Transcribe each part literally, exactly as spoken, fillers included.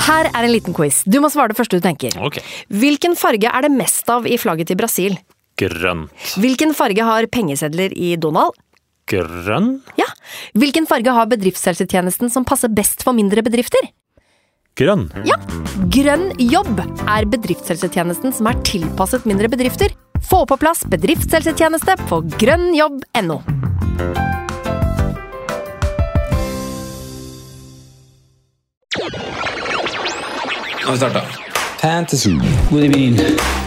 Her er en liten quiz. Du må svare det første du tenker. Ok. Hvilken farge er det mest av i flagget til Brasil? Grønt. Hvilken farge har pengesedler i Donald? Grønn? Ja. Hvilken farge har bedriftshelsetjenesten som passer best for mindre bedrifter? Grønn. Ja. Grønn jobb er bedriftshelsetjenesten som er tilpasset mindre bedrifter. Få på plass bedriftshelsetjeneste på grønnjobb punktum no. Nå har vi startet. Fantasy. God evening.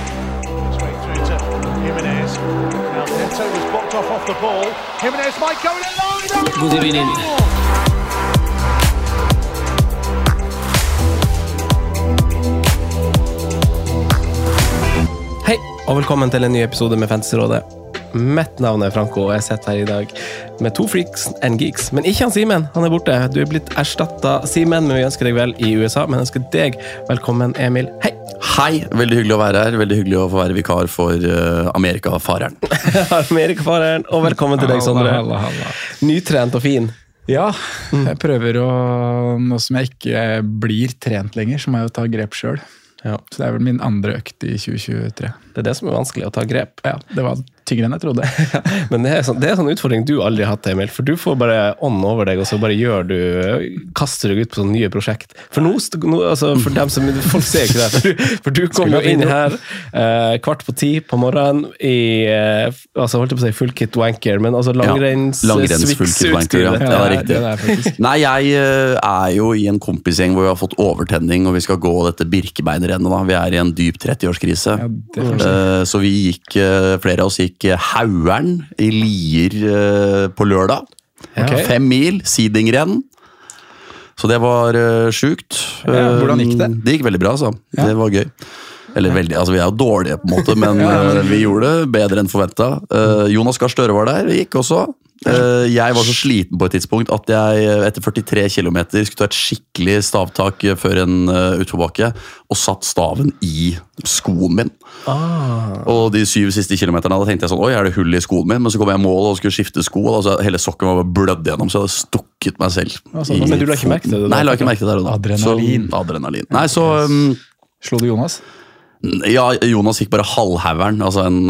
God evening. Hei, og velkommen til en ny episode med Fantasyrådet. Mitt navn er Franco, og jeg sitter her i dag med to freaks and geeks. Men ikke han Simen, han er borte. Du er blitt erstattet, Simen, men vi ønsker deg vel i U S A. Men jeg ønsker deg velkommen, Emil. Hei! Hei, veldig hyggelig å være her. Veldig hyggelig å få være vikar for uh, Amerikafareren. Amerikafareren, og velkommen til deg, Sondre. Halla, halla. Nytrent og fin. Ja, jeg prøver å, nå som jeg ikke blir trent lenger, så må jeg jo ta grep selv. Ja. Så det er vel min andre økt i tjue tjuetre. Det er det som er vanskelig, å ta grep. Ja, det var tyngre enn jeg trodde. Men det er, sånn, det er sånn utfordring du aldri har hatt, Emil, for du får bare ånd over deg, og så bare gjør du, kaster deg ut på sånne nye prosjekt. For nå, nå altså, for dem som, folk ser ikke det, for du, for du kom jo inn her eh, kvart på ti på morgenen i, eh, altså holdt jeg på å si full kit wanker, men altså langrenns... Ja, langrenns full kit wanker, ja. Ja, det er riktig. Det er faktisk. Nei, jeg uh, er jo i en kompisgjeng hvor vi har fått overtenning, og vi skal gå dette Birkebeinerrennet da. Vi er i en dyp tretti-årskrise. Ja, det er uh, så vi gikk, uh, flere av oss gikk Hauern i Lier uh, på lørdag. Okay. Fem mil, sidingrenn. Så det var uh, sjukt. Ja, hvordan gikk det? Uh, det gikk veldig bra, altså. Ja. Det var gøy. Eller veldig, altså vi er jo dårlige på en måte, men uh, vi gjorde det bedre enn forventet. Uh, Jonas Gahr Støre var der, det gikk også. Uh, jeg var så sliten på et tidspunkt at jeg etter førtitre kilometer skulle ta et skikkelig stavtak før en uh, utforbakke, og satt staven i skoen min. Ah. Og de syv siste kilometerne da tenkte jeg sånn, oi, er det hull i skoen min? Men så kom jeg i mål og skulle skifte sko, og altså, hele sokken var blødd gjennom, så jeg hadde stukket meg selv. Altså, i men du la ikke merke til det da? Nei, jeg la ikke merke til det der og da. Adrenalin. Så, adrenalin. Nei, så... Um, Slo du Jonas? Ja, Jonas gikk bare halvhaueren, altså en,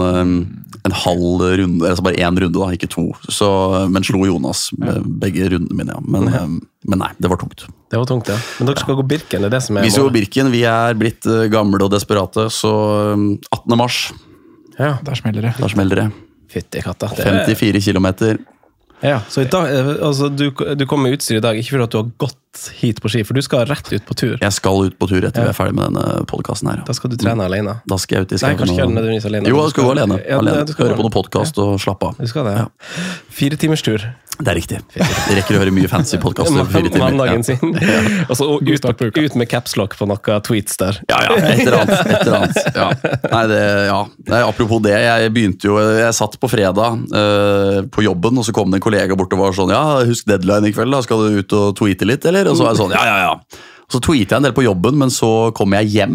en halv runde, altså bare en runde da, ikke to. Så, men slo Jonas med begge rundene mine, ja. Men, ja. men nei, det var tungt. Det var tungt, ja. Men dere skal gå Birken, det er det som er... Vi skal gå Birken, vi er blitt gamle og desperate, så attende mars, Ja, Der smeller det. da smeller det. fytti katta. Det er- femtifire kilometer. Ja, så i dag, altså, du, du kom med utstyr i dag, ikke for at du har gått hit på ski, for du skal rett ut på tur. Jeg skal ut på tur etter Ja. vi er ferdig med denne podcasten her. Da skal du trene alene. Da skal jeg ut i Nei, skauen kanskje ikke og- nødvendigvis alene. Jo, men jeg skal gå alene. Ja, alene. du skal Høre på noen podcast og slappe av. Du skal det, ja. Ja. Fire timers tur. Det er riktig. Jeg rekker å høre mye fancy podcaster på fire timer. Mandagen Ja. sin. Og så ut, ut med capslock på noen tweets der. Ja, ja, et eller annet. Et eller annet. Ja. Nei, det, ja. Nei, apropos det, jeg begynte jo, jeg satt på fredag uh, på jobben, og så kom det en kollega bort og var sånn, ja, husk deadline i kveld da, skal du ut og tweete litt, eller? Og så var jeg sånn, ja, ja, ja. Og så tweetet jeg en del på jobben, men så kom jeg hjem,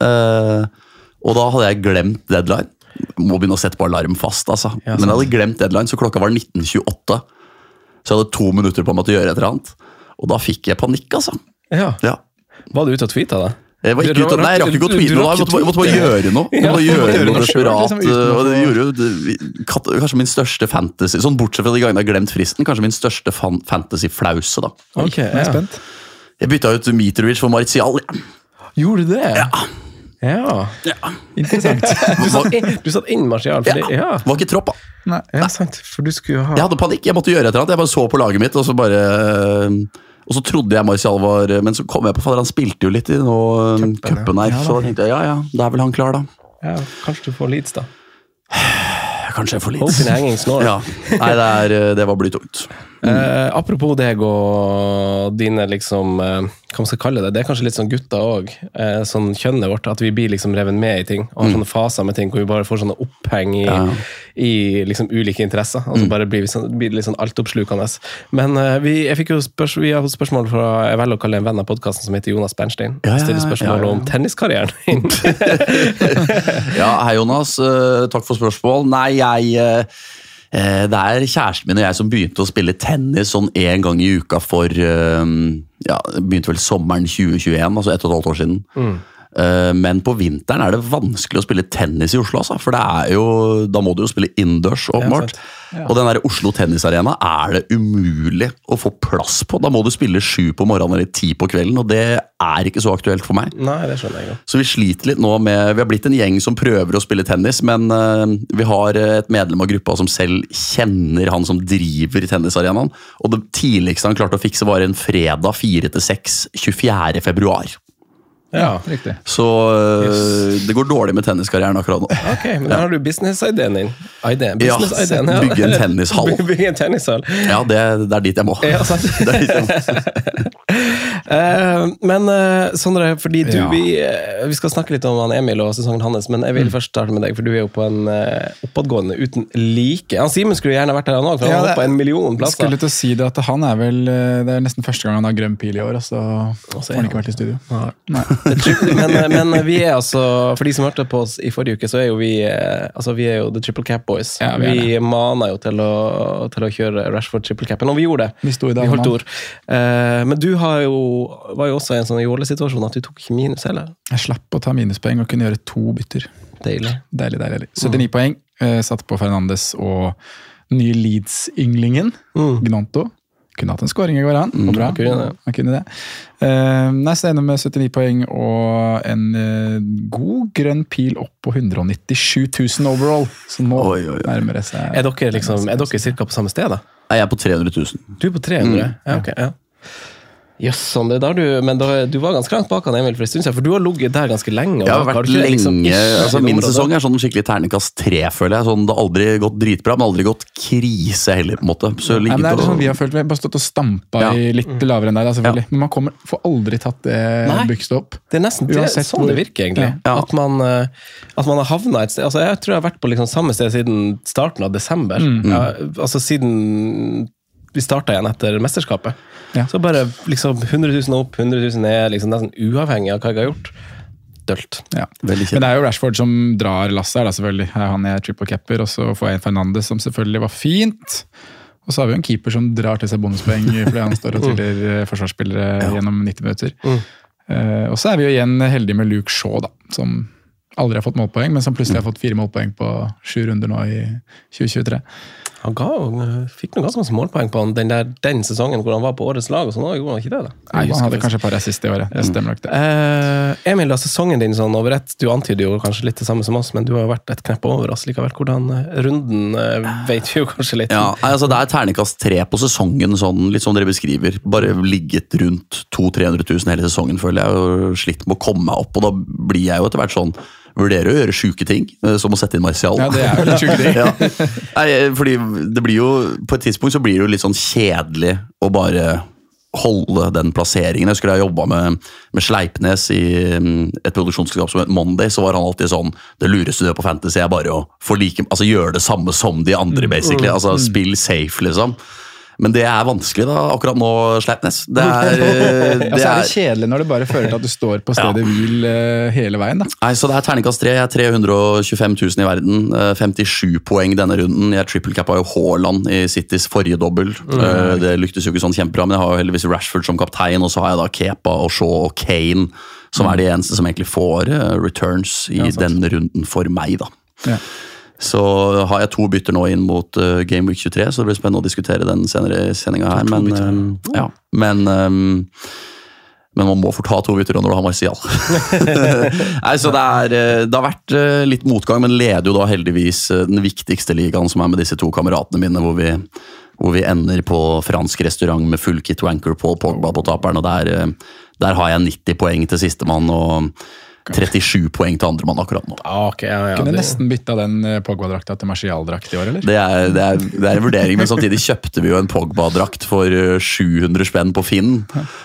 uh, og da hadde jeg glemt deadline. Må begynne å sette på alarm fast, altså. Ja, men jeg hadde glemt deadline, så klokka var nitten tjueåtte. Så jeg hadde to minutter på meg til å gjøre et eller annet. Og da fikk jeg panikk, altså. Ja. Ja. Var du ute og tweetet da? Jeg var ikke Du ute, nei, jeg rakk ikke å tweete du noe, rakk jeg måtte, jeg måtte bare tweete. gjøre noe. Jeg Ja, måtte gjøre gjøre noe noe selv, desperat, liksom, uten å og det få- gjorde jo det- kat- kanskje min største fantasy, sånn bortsett fra de gangene jeg har glemt fristen, kanskje min største fan, fantasy-flause da. Ok, Jeg er ja. spent. Jeg bytta ut Mitrovic for Martial. Gjorde du det? Ja, Ja. Interessant. Du satt inn, du satt inn Martial, ja. fordi, ja. Var ikke tropp, da. Nei. Ja, sant, for du skulle jo ha... Jeg hadde panikk, jeg måtte gjøre et eller annet. Jeg bare så på laget mitt, og så bare... Og så trodde jeg Martial var... Men så kom jeg på, fader, han spilte jo litt i nå Cupen, kuppen her. ja. Ja, Så da. da tenkte jeg, ja, ja, da er vel han klar da. Ja, kanskje du får Leeds da. Kanskje jeg får Hope in litt. hanging snore. Ja, nei, det, er, det var blytungt. Eh, apropos deg og dine liksom, eh, hva man skal kalle det, det er kanskje litt sånn gutter også, eh, sånn kjønnet vårt, at vi blir liksom reven med i ting, og har sånne faser med ting, hvor vi bare får sånne oppheng i, Ja. i liksom ulike interesser, og så bare blir vi sånn, blir det litt sånn altoppslukende. Men eh, vi, jeg fikk jo spørs, vi har fått spørsmål fra, jeg velger å kalle en venn av podcasten som heter Jonas Bernstein, Ja, ja, ja, stiller spørsmål ja, ja. om tenniskarrieren din. Ja, hei Jonas, Eh, takk for spørsmål. Nei, jeg, eh, Eh, det er kjæresten min og jeg som begynte å spille tennis sånn en gang i uka for eh, ja, begynte vel sommeren tjue tjueen, altså ett og et halvt år siden. Mm. Eh, men på vinteren er det vanskelig å spille tennis i Oslo, altså, for det er jo, da må du jo spille innendørs, åpenbart. Ja, og den der Oslo Tennisarena er det umulig å få plass på. Da må du spille sju på morgenen eller ti på kvelden, og det er ikke så aktuelt for meg. Nei, det skjønner jeg jo. Så vi sliter litt nå med, vi har blitt en gjeng som prøver å spille tennis, men uh, vi har et medlem av gruppa som selv kjenner han som driver tennisarenaen, og det tidligste han klarte å fikse var en fredag fire til seks, tjuefjerde februar. Ja, riktig. Så uh, yes. Det går dårlig med tenniskarrieren akkurat nå. Ok, men da har du business-ideen din. Ideen. Business ja, ja, bygge en tennishall. Bygge en tennishall. Ja, det, det er dit jeg må. Ja, sant. Det er dit jeg må. uh, men uh, Sondre, fordi du, ja. vi, uh, vi skal snakke litt om han Emil og sesongen hans, men jeg vil mm. først starte med deg, for du er jo på en uh, oppadgående uten like. Han Simen skulle gjerne vært her han også, for ja, han har på en million plasser. Skulle til å si det at han er vel, det er nesten første gang han har grønn pil i år, så har han ikke vært i studio. Nei. Nei. men, men vi er altså, for de som hørte på oss i forrige uke, så er jo vi altså vi er jo The Triple Cap Boys. Ja, vi vi maner jo til å, til å kjøre Rashford Triple Capen, og vi gjorde det. Vi sto i dag, vi holdt ord. Uh, men du har jo, var jo også i en sånn jålesituasjon at du tok ikke minus heller. Jeg slapp å ta minuspoeng og kunne gjøre to bytter. Deilig. Deilig, deilig. syttini mm. poeng, uh, satt på Fernandes og nye Leeds-ynglingen, mm. Gnonto. Kunne hatt en scoring i går, han. Mm, bra. Han kunne det. Han kunne det. Uh, nei, så ender med syttini poeng og en uh, god grønn pil opp på hundre nittisju tusen overall. Så nå oi, oi, oi. nærmer det seg. Er dere, liksom, er dere cirka på samme sted da? Nei, jeg er på tre hundre tusen. Du er på tre hundre? Mm. Ja, ok, ja. Jøss, sånn, det der du, men da, du var ganske langt bak han Emil for en stund siden, for du har ligget der ganske lenge. Og jeg har vært lenge, liksom, altså min sesong er sånn skikkelig terningkast tre, føler jeg. Sånn, det har aldri gått dritbra, men aldri gått krise heller, på en måte. Så ja, men det er sånn vi har følt, vi har bare stått og stampet ja. i litt lavere enn deg, da, selvfølgelig. Ja. Men man kommer, får aldri tatt det bygst opp. Det er nesten det, sånn det virker, egentlig. Ja. At, man, at man har havnet et sted. Altså, jeg tror jeg har vært på liksom, samme sted siden starten av desember. Mm. Ja, altså siden vi startet igjen etter mesterskapet. Ja. Så bare liksom hundre tusen opp, hundre tusen ned, liksom nesten uavhengig av hva jeg har gjort. Dølt. Ja. Men det er jo Rashford som drar lasset her, da, selvfølgelig. Han er triple capper, og så får jeg en Fernandes som selvfølgelig var fint. Og så har vi jo en keeper som drar til seg bonuspoeng fordi han står og triller forsvarsspillere ja. gjennom nitti minutter. Mm. Uh, og så er vi jo igjen heldige med Luke Shaw, da, som aldri har fått målpoeng, men som plutselig har fått fire målpoeng på sju runder nå i tjue tjuetre. Han ga, fikk noen ganske masse målpoeng på han, den, der, den sesongen hvor han var på årets lag, og sånn, gjorde han ikke det da? Nei, han hadde kanskje et par assist i året, det stemmer nok det. Uh, Emil, da, sesongen din sånn over ett, du antyder jo kanskje litt det samme som oss, men du har jo vært et knepp over oss likevel. Hvordan runden uh, vet vi jo kanskje litt. Ja, altså det er terningkast tre på sesongen, sånn, litt som dere beskriver. Bare ligget rundt to til tre hundre tusen hele sesongen, føler jeg, og slitt med å komme meg opp, og da blir jeg jo etter hvert sånn, vurderer å gjøre syke ting, som å sette inn Martial. Ja, det er jo litt syke ting. ja. Nei, fordi det blir jo, på et tidspunkt så blir det jo litt sånn kjedelig å bare holde den plasseringen. Jeg skulle ha jobbet med, med Sleipnes i et produksjonsselskap som het Monday, så var han alltid sånn, det lureste du gjør på Fantasy er bare å få like, altså gjøre det samme som de andre, basically. Altså spill safe, liksom. Men det er vanskelig da, akkurat nå, Sleipnes. Det er, det ja, så er det kjedelig når det bare føler til at du står på stedet ja. hvil uh, hele veien da. Nei, så det er terningkast tre, jeg er tre hundre tjuefem tusen i verden, uh, femtisju poeng denne runden. Jeg triple-cappa jo Haaland i Citys forrige dobbel. Mm. Uh, det lyktes jo ikke sånn kjempebra, men jeg har jo heldigvis Rashford som kaptein, og så har jeg da Kepa og Shaw og Kane, som er de eneste som egentlig får uh, returns i ja, den runden for meg da. Ja. Så har jeg to bytter nå inn mot uh, Game Week tjuetre, så det blir spennende å diskutere den senere i sendingen her. Men, um, ja, men, um, men man må fort ha to bytter når du har Martial. Nei, så det, er, det har vært uh, litt motgang, men leder jo da heldigvis uh, den viktigste ligaen som er med disse to kameratene mine, hvor vi, hvor vi ender på fransk restaurant med full kit wanker Paul Pogba på taperen, og der, uh, der har jeg nitti poeng til sistemann, og trettisju poeng til andre mann akkurat nå. Ah, okay, ja, ja, Kunne det... nesten bytta den Pogba-drakta til Martial-drakt i år, eller? Det er, det, er, det er en vurdering, men samtidig kjøpte vi jo en Pogba-drakt for sju hundre spenn på Finn.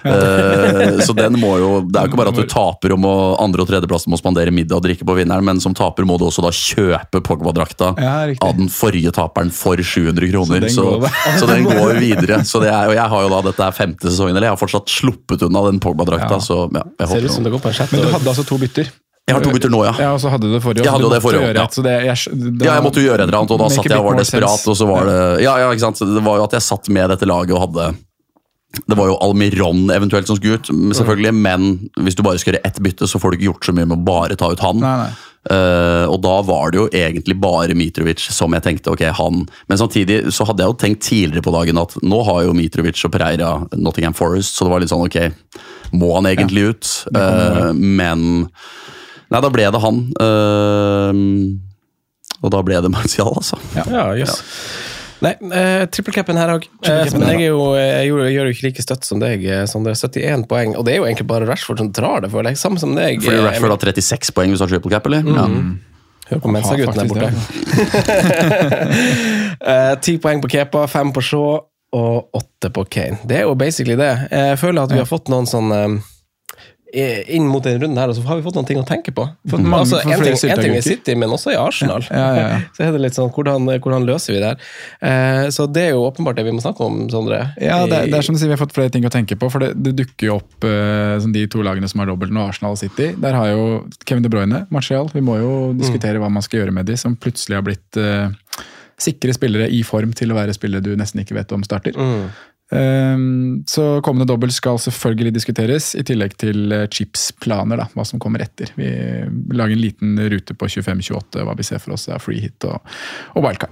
uh, så den må jo, det er jo ikke bare at du taper om å andre- og tredjeplass må spandere middag og drikke på vinneren, men som taper må du også da kjøpe Pogba-drakta ja, av den forrige taperen for sju hundre kroner. Så den, så, så den går videre. Så det er, og jeg har jo da, dette er femte sesongen, eller jeg har fortsatt sluppet unna den Pogba-drakta, ja. så ja, jeg håper Ser ut som det går på en chat. Men du hadde altså to bytter? Jeg har to bytter nå, ja. Ja, og så hadde du det forrige. Jeg hadde jo det forrige, ja. Et, så det, jeg, da, Ja, jeg måtte jo gjøre et eller annet, og da make satt a jeg bit og var more desperat, sense. og så var det Ja, ja, ikke sant. Det var jo at jeg satt med dette laget og hadde Det var jo Almiron eventuelt som skulle ut, selvfølgelig, men hvis du bare skal gjøre ett bytte, så får du ikke gjort så mye med å bare ta ut han. Nei, nei. Uh, og da var det jo egentlig bare Mitrovic som jeg tenkte, ok, han Men samtidig så hadde jeg jo tenkt tidligere på dagen at nå har jo Mitrovic og Pereira Nottingham Forest, så det var litt sånn, ok, må han egentlig ja. ut? Uh, men Nei, da ble det han. Uh, og da ble det Martial, altså. Ja, ja yes. ja. Nei, uh, trippelcapen her også. Uh, men jeg, er jo, jeg, gjør, jeg gjør jo ikke like støtt som deg, sånn det er syttien poeng. Og det er jo egentlig bare Rashford som drar det, føler jeg. Samme som deg. Fordi Rashford har trettiseks poeng hvis du har trippelcap, eller? Mm. Ja. Hør på Mensa-gutten der borte. Ti uh, poeng på Kepa, fem på Shaw og åtte på Kane. Det er jo basically det. Jeg føler at vi har fått noen sånn... Um, inn mot en runde her, og så har vi fått noen ting å tenke på. For, mange, altså, for en, ting, en ting i uker. City, men også i Arsenal. Ja, ja, ja. Så er det litt sånn, hvordan, hvordan løser vi det her? Eh, så det er jo åpenbart det vi må snakke om, Sondre. Ja, det, det er som du sier, vi har fått flere ting å tenke på, for det, det dukker jo opp uh, de to lagene som har dobbelt nå, Arsenal og City. Der har jo Kevin De Bruyne, Martial, vi må jo diskutere mm. hva man skal gjøre med de, som plutselig har blitt uh, sikre spillere i form til å være spillere du nesten ikke vet om starter. Mm. Um, så kommende dobbelt skal selvfølgelig diskuteres, i tillegg til uh, chips-planer, da, hva som kommer etter. Vi lager en liten rute på tjuefem tjueåtte, hva vi ser for oss er free hit og, og wildcard.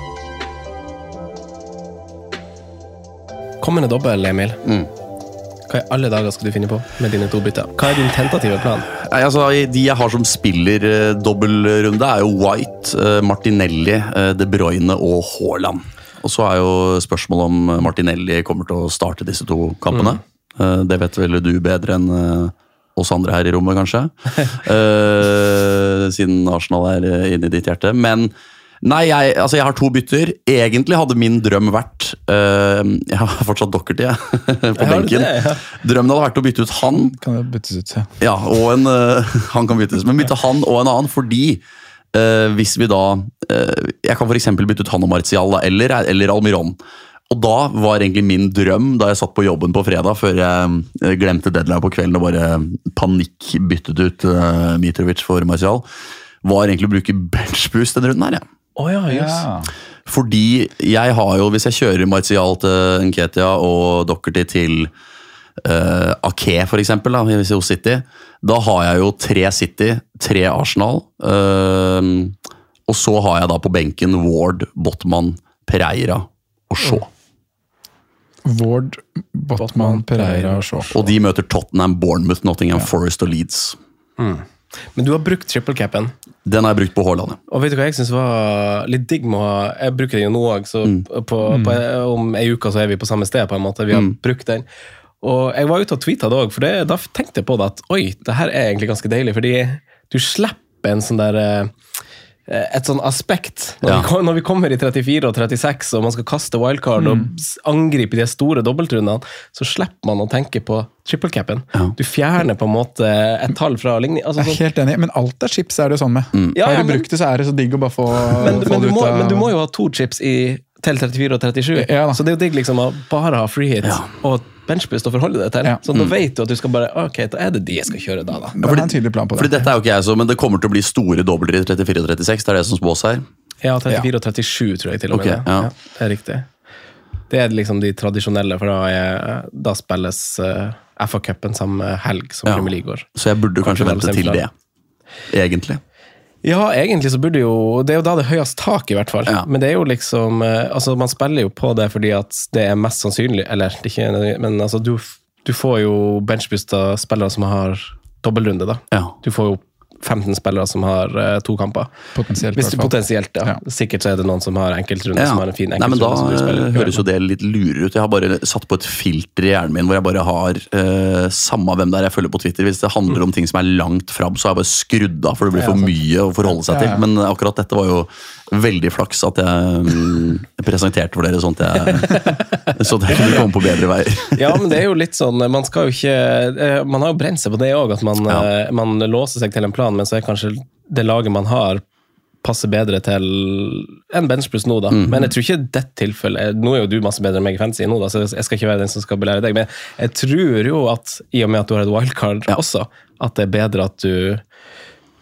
Kommende dobbelt, Emil. Mm. Hva i alle dager skal du finne på med dine to bytter? Hva er din tentative plan? Nei, altså, de jeg har som spiller uh, dobbeltrunde er jo White, uh, Martinelli, uh, De Bruyne og Haaland. Og så er jo spørsmålet om Martinelli kommer til å starte disse to kampene. Mm. Det vet vel du bedre enn oss andre her i rommet, kanskje. uh, siden Arsenal er inne i ditt hjerte. Men nei, jeg, altså jeg har to bytter. Egentlig hadde min drøm vært uh, Jeg har fortsatt Doherty på benken. Det, ja. Drømmen hadde vært å bytte ut han. Kan det byttes ut, ja. Ja, og en, uh, han kan byttes. Men bytte han og en annen fordi Uh, hvis vi da uh, jeg kan for eksempel bytte ut han og Martial da, eller, eller Almiron, og da var egentlig min drøm da jeg satt på jobben på fredag før jeg uh, glemte deadline på kvelden og bare panikk byttet ut uh, Mitrovic for Martial, var egentlig å bruke benchboost den runden her, ja. Oh, ja, yes. Ja. Fordi jeg har jo, hvis jeg kjører Martial til Nketiah og Doherty til Uh, Ake for eksempel da, hos City, da har jeg jo tre City, tre Arsenal, uh, og så har jeg da på benken Ward, Botman, Pereira og Shaw. Ward, Botman, Pereira og Shaw. Og de møter Tottenham, Bournemouth, Nottingham, ja. Forest og Leeds. Mm. Men du har brukt triple-capen. Den har jeg brukt på Haaland. Og vet du hva jeg synes var litt digg med å ha, jeg bruker den jo nå også, så mm. på, på, om en uke så er vi på samme sted på en måte, vi har mm. brukt den. Og jeg var ute og tweetet det også, for det, da tenkte jeg på det at oi, det her er egentlig ganske deilig, fordi du slipper en sånn der et sånn aspekt når, ja. vi, når vi kommer i trettifire og trettiseks og man skal kaste wildcard mm. og angripe de store dobbeltrundene, så slipper man å tenke på triple-capen. Ja. Du fjerner på en måte et tall fra ligning. Altså, jeg er helt enig, men alt av chips er det jo sånn med. Mm. Ja, Har du men, brukt det, så er det så digg å bare få, men, få men, det du ut må, av... men du må jo ha to chips i til trettifire og trettisju, ja, så det er jo digg liksom å bare ha free hit ja. og benchboost å forholde deg til. Ja. Så da mm. vet du at du skal bare, ok, da er det de jeg skal kjøre da da. Ja, for det er en tydelig plan på det. Fordi dette er jo ikke jeg så, men det kommer til å bli store dobbler i trettifire og trettiseks, det er det som spås her. Ja, trettifire og trettisju tror jeg til og med. Okay, ja. Ja, det er riktig. Det er liksom de tradisjonelle, for da, er, da spilles uh, F A-cupen samme helg som ja. Premier League går. Så jeg burde kanskje vente til det, egentlig. Ja, egentlig så burde jo, det er jo da det høyest tak i hvert fall, ja. Men det er jo liksom, altså man spiller jo på det fordi at det er mest sannsynlig, eller ikke, men altså du, du får jo benchboost av spillere som har dobbeltrunde da. Ja. Du får jo femten spillere som har uh, to kamper. Potensielt. Hvis du, potensielt, ja. ja. Sikkert så er det noen som har enkeltrunde, ja. som har en fin enkeltrunde. Nei, men da høres jo det litt lurere ut. Jeg har bare satt på et filter i hjernen min, hvor jeg bare har uh, samme hvem der jeg følger på Twitter. Hvis det handler om ting som er langt frem, så har jeg bare skrudd av, for det blir for mye å forholde seg til. Men akkurat dette var jo veldig flaks at jeg um, presenterte for dere sånn at jeg så det kunne komme på bedre veier. Ja, men det er jo litt sånn, man skal jo ikke, man har jo brent seg på det også, at man, ja. man låser seg til en plan, men så er kanskje det laget man har passer bedre til en benchboost nå da, mm. men jeg tror ikke det tilfellet, nå er jo du masse bedre enn meg i fantasy nå da, så jeg skal ikke være den som skal belære deg, men jeg tror jo at i og med at du har et wildcard ja. Også, at det er bedre at du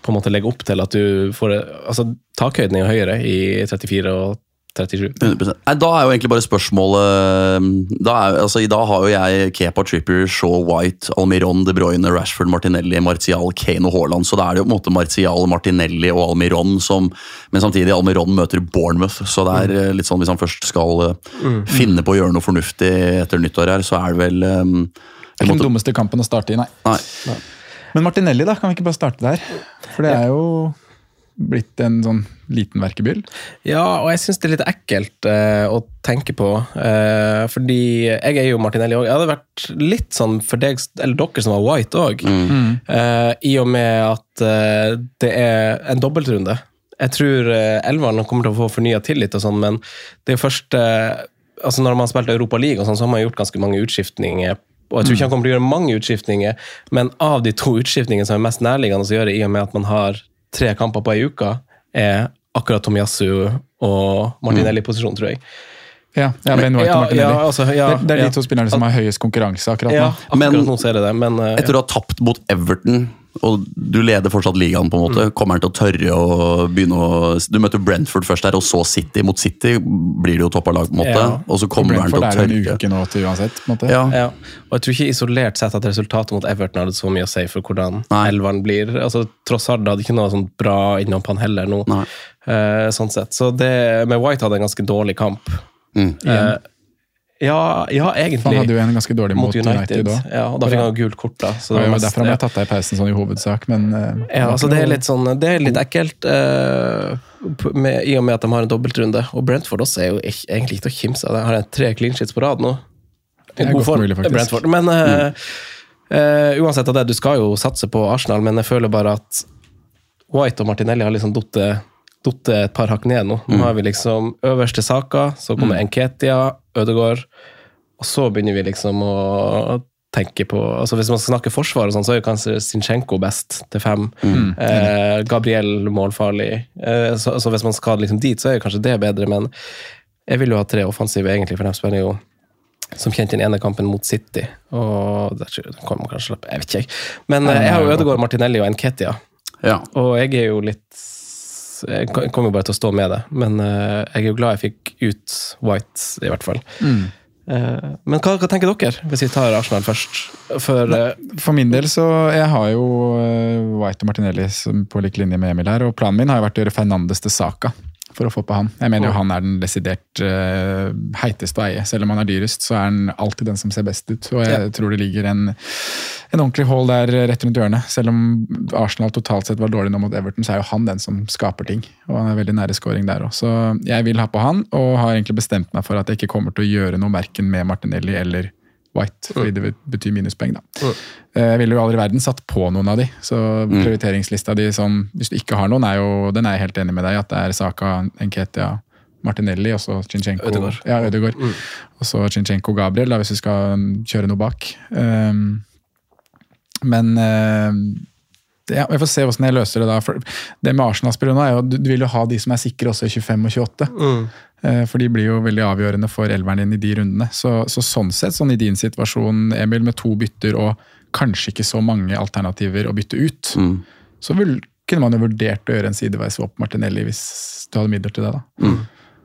på en måte legger opp til at du får, altså takhøyden er jo høyere i trettifire og trettisju. hundre prosent. Nei, da er jo egentlig bare spørsmålet da er, altså, I dag har jo jeg Kepa, Trippier, Shaw, White, Almiron, De Bruyne, Rashford, Martinelli, Martial, Kane og Haaland, så da er det jo på en måte Martial, Martinelli og Almiron som, men samtidig Almiron møter Bournemouth, så det er litt sånn hvis han først skal mm. finne på å gjøre noe fornuftig etter nyttår her, så er det vel um, det er ikke den dummeste kampen å starte i, nei. nei. nei. Men Martinelli da, kan vi ikke bare starte der? For det er jo blitt en sånn liten verkebyll. Ja, og jeg synes det er litt ekkelt eh, å tenke på, eh, fordi jeg er jo Martinelli også. Jeg hadde vært litt sånn for deg, eller dere som var White også, mm. eh, i og med at eh, det er en dobbeltrunde. Jeg tror eh, Elvaren kommer til å få fornyet tillit og sånn, men det er jo først, eh, altså når man har spilt Europa League og sånn, så har man gjort ganske mange utskiftninger, og jeg tror ikke han kommer til å gjøre mange utskiftninger, men av de to utskiftningene som er mest nærliggende å gjøre, i og med at man har tre kamper på en uke, er akkurat Tomiyasu og Martinelli i posisjon, tror jeg. Ja, ja Ben White og Martinelli. Ja, altså, ja, det, det er de ja. to spillerne som har høyest konkurranse akkurat nå. Ja, akkurat men, nå ser jeg det. Men, uh, etter å ha tapt mot Everton, og du leder fortsatt ligaen på en måte, mm. kommer han til å tørre å begynne å... Du møter Brentford først der, og så City. Mot City blir det jo topp av lag på en måte, ja. Og så kommer han til å tørre. Brentford er en uke nå til uansett, på en måte. Ja. Ja. Og jeg tror ikke isolert sett at resultatet mot Everton hadde så mye å si for hvordan elveren blir. Altså, Trossard hadde ikke noe sånn bra innom på han heller nå. Uh, sånn sett. Så det med White hadde en ganske dårlig kamp. Mm. Uh, Ja, ja, egentlig. Han hadde jo en ganske dårlig mot, mot United, United da. Ja, og da fikk han gult kort da. Så det var mest, derfor han ble tatt av i pausen sånn i hovedsak, men... Uh, ja, altså det er litt sånn, det er litt ekkelt, uh, med, i og med at de har en dobbeltrunde, og Brentford også er jo ikke, egentlig ikke til å kimse. De har en tre clean sheets på rad nå. En god form, mulig, Brentford. Men uh, mm. uh, uansett av det, du skal jo satse på Arsenal, men jeg føler bare at White og Martinelli har liksom dottet dotte et par hakk ned nå. Nå har vi liksom øverste Saka, så kommer mm. Enketia, Ødegaard, og så begynner vi liksom å tenke på, altså hvis man skal snakke forsvar og sånn, så er jo kanskje Zinchenko best til fem. Mm. Eh, Gabriel målfarlig. Eh, så, så hvis man skal liksom dit, så er jo kanskje det bedre, men jeg vil jo ha tre offensive egentlig, for de spiller jo som kjent den ene kampen mot City, og det kan man kanskje slappe, jeg vet ikke. Men eh, jeg har jo Ødegaard, Martinelli og Enketia, ja. Og jeg er jo litt jeg kommer jo bare til å stå med det, men uh, jeg er jo glad jeg fikk ut White i hvert fall. Mm. Uh, men hva, hva tenker dere, hvis vi tar Arsenal først? For, uh, For min del så, jeg har jo uh, White og Martinelli på like linje med Emil her, og planen min har jo vært å gjøre Fernandes til Saka, for å få på han. Jeg mener jo han er den desidert uh, heiteste å eie. Selv om han er dyrest, så er han alltid den som ser best ut, og jeg ja. tror det ligger en en ordentlig hold der rett rundt hjørnet. Selv om Arsenal totalt sett var dårlig nå mot Everton, så er jo han den som skaper ting. Og han er veldig nære scoring der også. Så jeg vil ha på han, og har egentlig bestemt meg for at jeg ikke kommer til å gjøre noe hverken med Martinelli eller White, fordi det betyr minuspoeng da. Jeg ville jo aldri i verden satt på noen av de, så prioriteringslista de som, hvis du ikke har noen, er jo, den er jeg helt enig med deg, at det er Saka, Enketia, Martinelli, og så Zinchenko. Ødegaard. Ja, Ødegaard. Mm. Og så Zinchenko Gabriel, da, hvis du skal kjøre noe bak. Um, Men uh, ja, jeg får se hvordan jeg løser det da. For det med Arsenal-spillerne er jo, du, du vil jo ha de som er sikre også i tjuefem og tjueåtte. Mm. Uh, for de blir jo veldig avgjørende for elveren din i de rundene. Så, så sånn sett, sånn i din situasjon, Emil, med to bytter og kanskje ikke så mange alternativer å bytte ut, mm. så vil, kunne man jo vurdert å gjøre en sideveis opp Martinelli hvis du hadde midler til det da. Mm.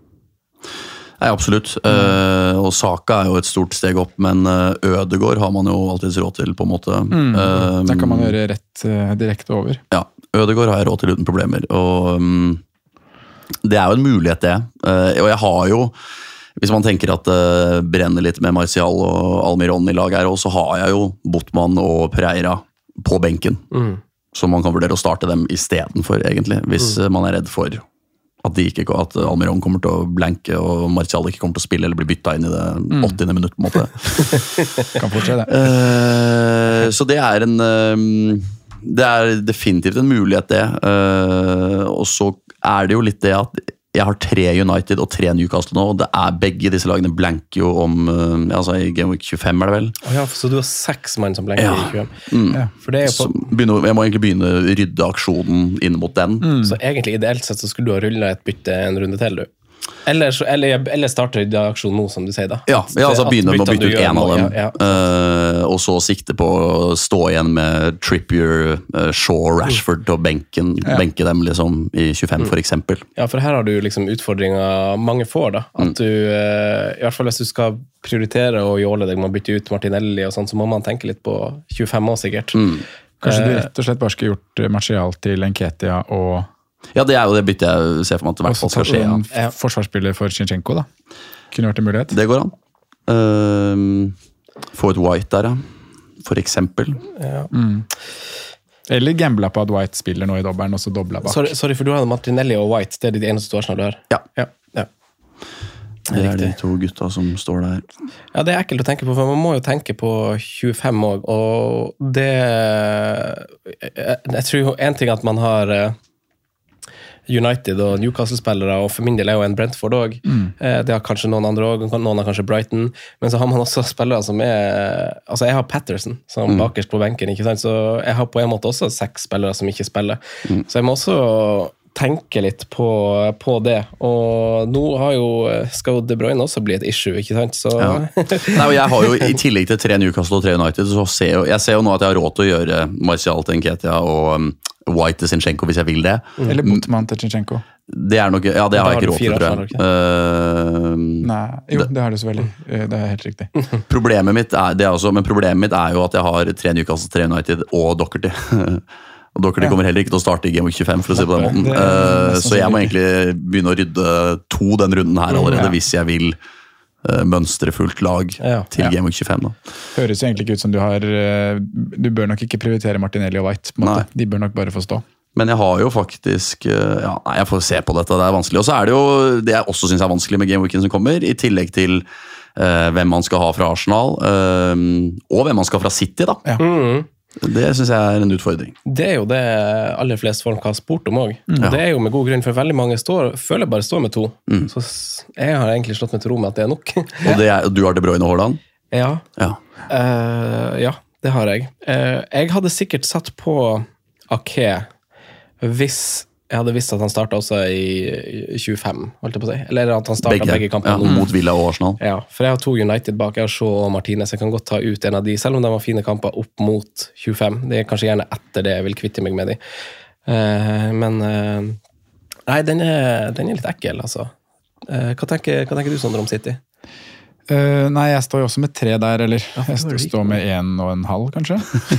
Nei, absolutt. Mm. Uh, og Saka er jo et stort steg opp, men uh, Ødegaard har man jo alltid råd til, på en måte. Mm. Uh, det kan man gjøre rett uh, direkte over. Ja, Ødegaard har jeg råd til uten problemer, og um, det er jo en mulighet det. Uh, og jeg har jo, hvis man tenker at det uh, brenner litt med Martial og Almiron i lag her, og så har jeg jo Botman og Pereira på benken, mm. så man kan vurdere å starte dem i stedet for, egentlig, hvis mm. uh, man er redd for at, de ikke, at Almiron kommer til å blanke og Martial ikke kommer til å spille eller bli bytta inn i det mm. åttiende minutt på en måte. Kan fortsette det. Uh, så det er en uh, det er definitivt en mulighet det. Uh, og så er det jo litt det at jeg har tre United og tre Newcastle nå, og det er begge disse lagene blanker jo om, uh, altså i Game Week tjuefem er det vel? Oh ja, så du har seks mann som blanker ja. i tjuefem. Mm. Ja, for det er jo på... begynner, jeg må egentlig begynne å rydde aksjonen inn mot den. Mm. Så egentlig ideelt sett så skulle du ha rullet et bytte en runde til, du? Eller, så, eller, eller starter aksjon nå, som du sier da. Ja, ja altså begynne med å bytte ut en av dem, ja, ja. Uh, og så sikte på å stå igjen med Trippier, uh, Shaw, Rashford og benken, ja. benke dem liksom i tjuefem for eksempel. Ja, for her har du liksom utfordringer mange får da, at du, uh, i hvert fall hvis du skal prioritere og jåle deg med å bytte ut Martinelli og sånn, så må man tenke litt på tjuefem år sikkert. Mm. Kanskje du rett og slett bare skal gjort Martial til Enketia og Ja, det er jo det byttet jeg ser for meg at det i hvert fall skal skje. En ja. forsvarsspiller for Zinchenko, da. Kunne vært en mulighet. Det går an. Uh, få et White der, ja. For eksempel. Ja. Mm. Eller gambla på at White spiller nå i dobbelen, og så dobla bak. Sorry, sorry, for du har Martinelli og White, det er de eneste to Arsenal du har. Ja. Ja, ja. Det er, det er de to gutta som står der. Ja, det er ekkelt å tenke på, for man må jo tenke på tjuefem år, og det... Jeg, jeg tror jo en ting at man har... United og Newcastle-spillere, og for min del er jo en Brentford også. Mm. Det har kanskje noen andre også, noen har kanskje Brighton, men så har man også spillere som er, altså jeg har Patterson som mm. bakerst på benken, ikke sant? Så jeg har på en måte også seks spillere som ikke spiller. Mm. Så jeg må også tenke litt på, på det, og nå har jo, skal jo De Bruyne også bli et issue, ikke sant? Så... Ja. Nei, og jeg har jo i tillegg til tre Newcastle og tre United, så ser jeg, jeg ser jo nå at jeg har råd til å gjøre Martial til Enketia og um, White til Zinchenko hvis jeg vil det. Eller Botman til Zinchenko. Det er nok, ja, det har jeg ikke råd til, tror jeg. Uh, Nei, jo, det, det har du så veldig. Det er helt riktig. Problemet mitt er, det er også, men problemet mitt er jo at jeg har tre Newcastle, tre United og Doherty. Og dere ja. kommer heller ikke til å starte i Game Week tjuefem, for å si på den måten. Uh, så jeg må egentlig begynne å rydde to den runden her allerede, ja. hvis jeg vil uh, mønstre fullt lag ja. til Game Week tjuefem. Da. Høres jo egentlig ikke ut som du har... Uh, du bør nok ikke prioritere Martinelli og White, på en måte. De bør nok bare få stå. Men jeg har jo faktisk... Uh, ja, nei, jeg får se på dette, det er vanskelig. Og så er det jo det jeg også synes er vanskelig med Game Weeken som kommer, i tillegg til uh, hvem man skal ha fra Arsenal, uh, og hvem man skal ha fra City, da. Ja. Mm. Det synes jeg er en utfordring. Det er jo det aller flest folk har spurt om også. Mm. Det er jo med god grunn, for veldig mange står, føler bare står med to. Mm. Så jeg har egentlig slått meg til ro med at det er nok. Og det er, du har De Bruyne og Haaland? Ja. Ja. Uh, ja, det har jeg. Uh, jeg hadde sikkert satt på Ake hvis jeg hadde visst at han startet også i tjuefem, holdt jeg på å si. Eller at han startet begge, begge kampene. Ja, mot Villa og Arsenal. Ja, for jeg har to United bak, jeg har Shaw og Martinez. Jeg kan godt ta ut en av de, selv om de har fine kamper opp mot tjuefem. Det er kanskje gjerne etter det jeg vil kvitte meg med de. Uh, men uh, nei, den er, den er litt ekkel, altså. Uh, hva, tenker, hva tenker du, Sondre, om City? Uh, nei, jeg står jo også med tre der, eller ja, jeg står, står med en og en halv, kanskje.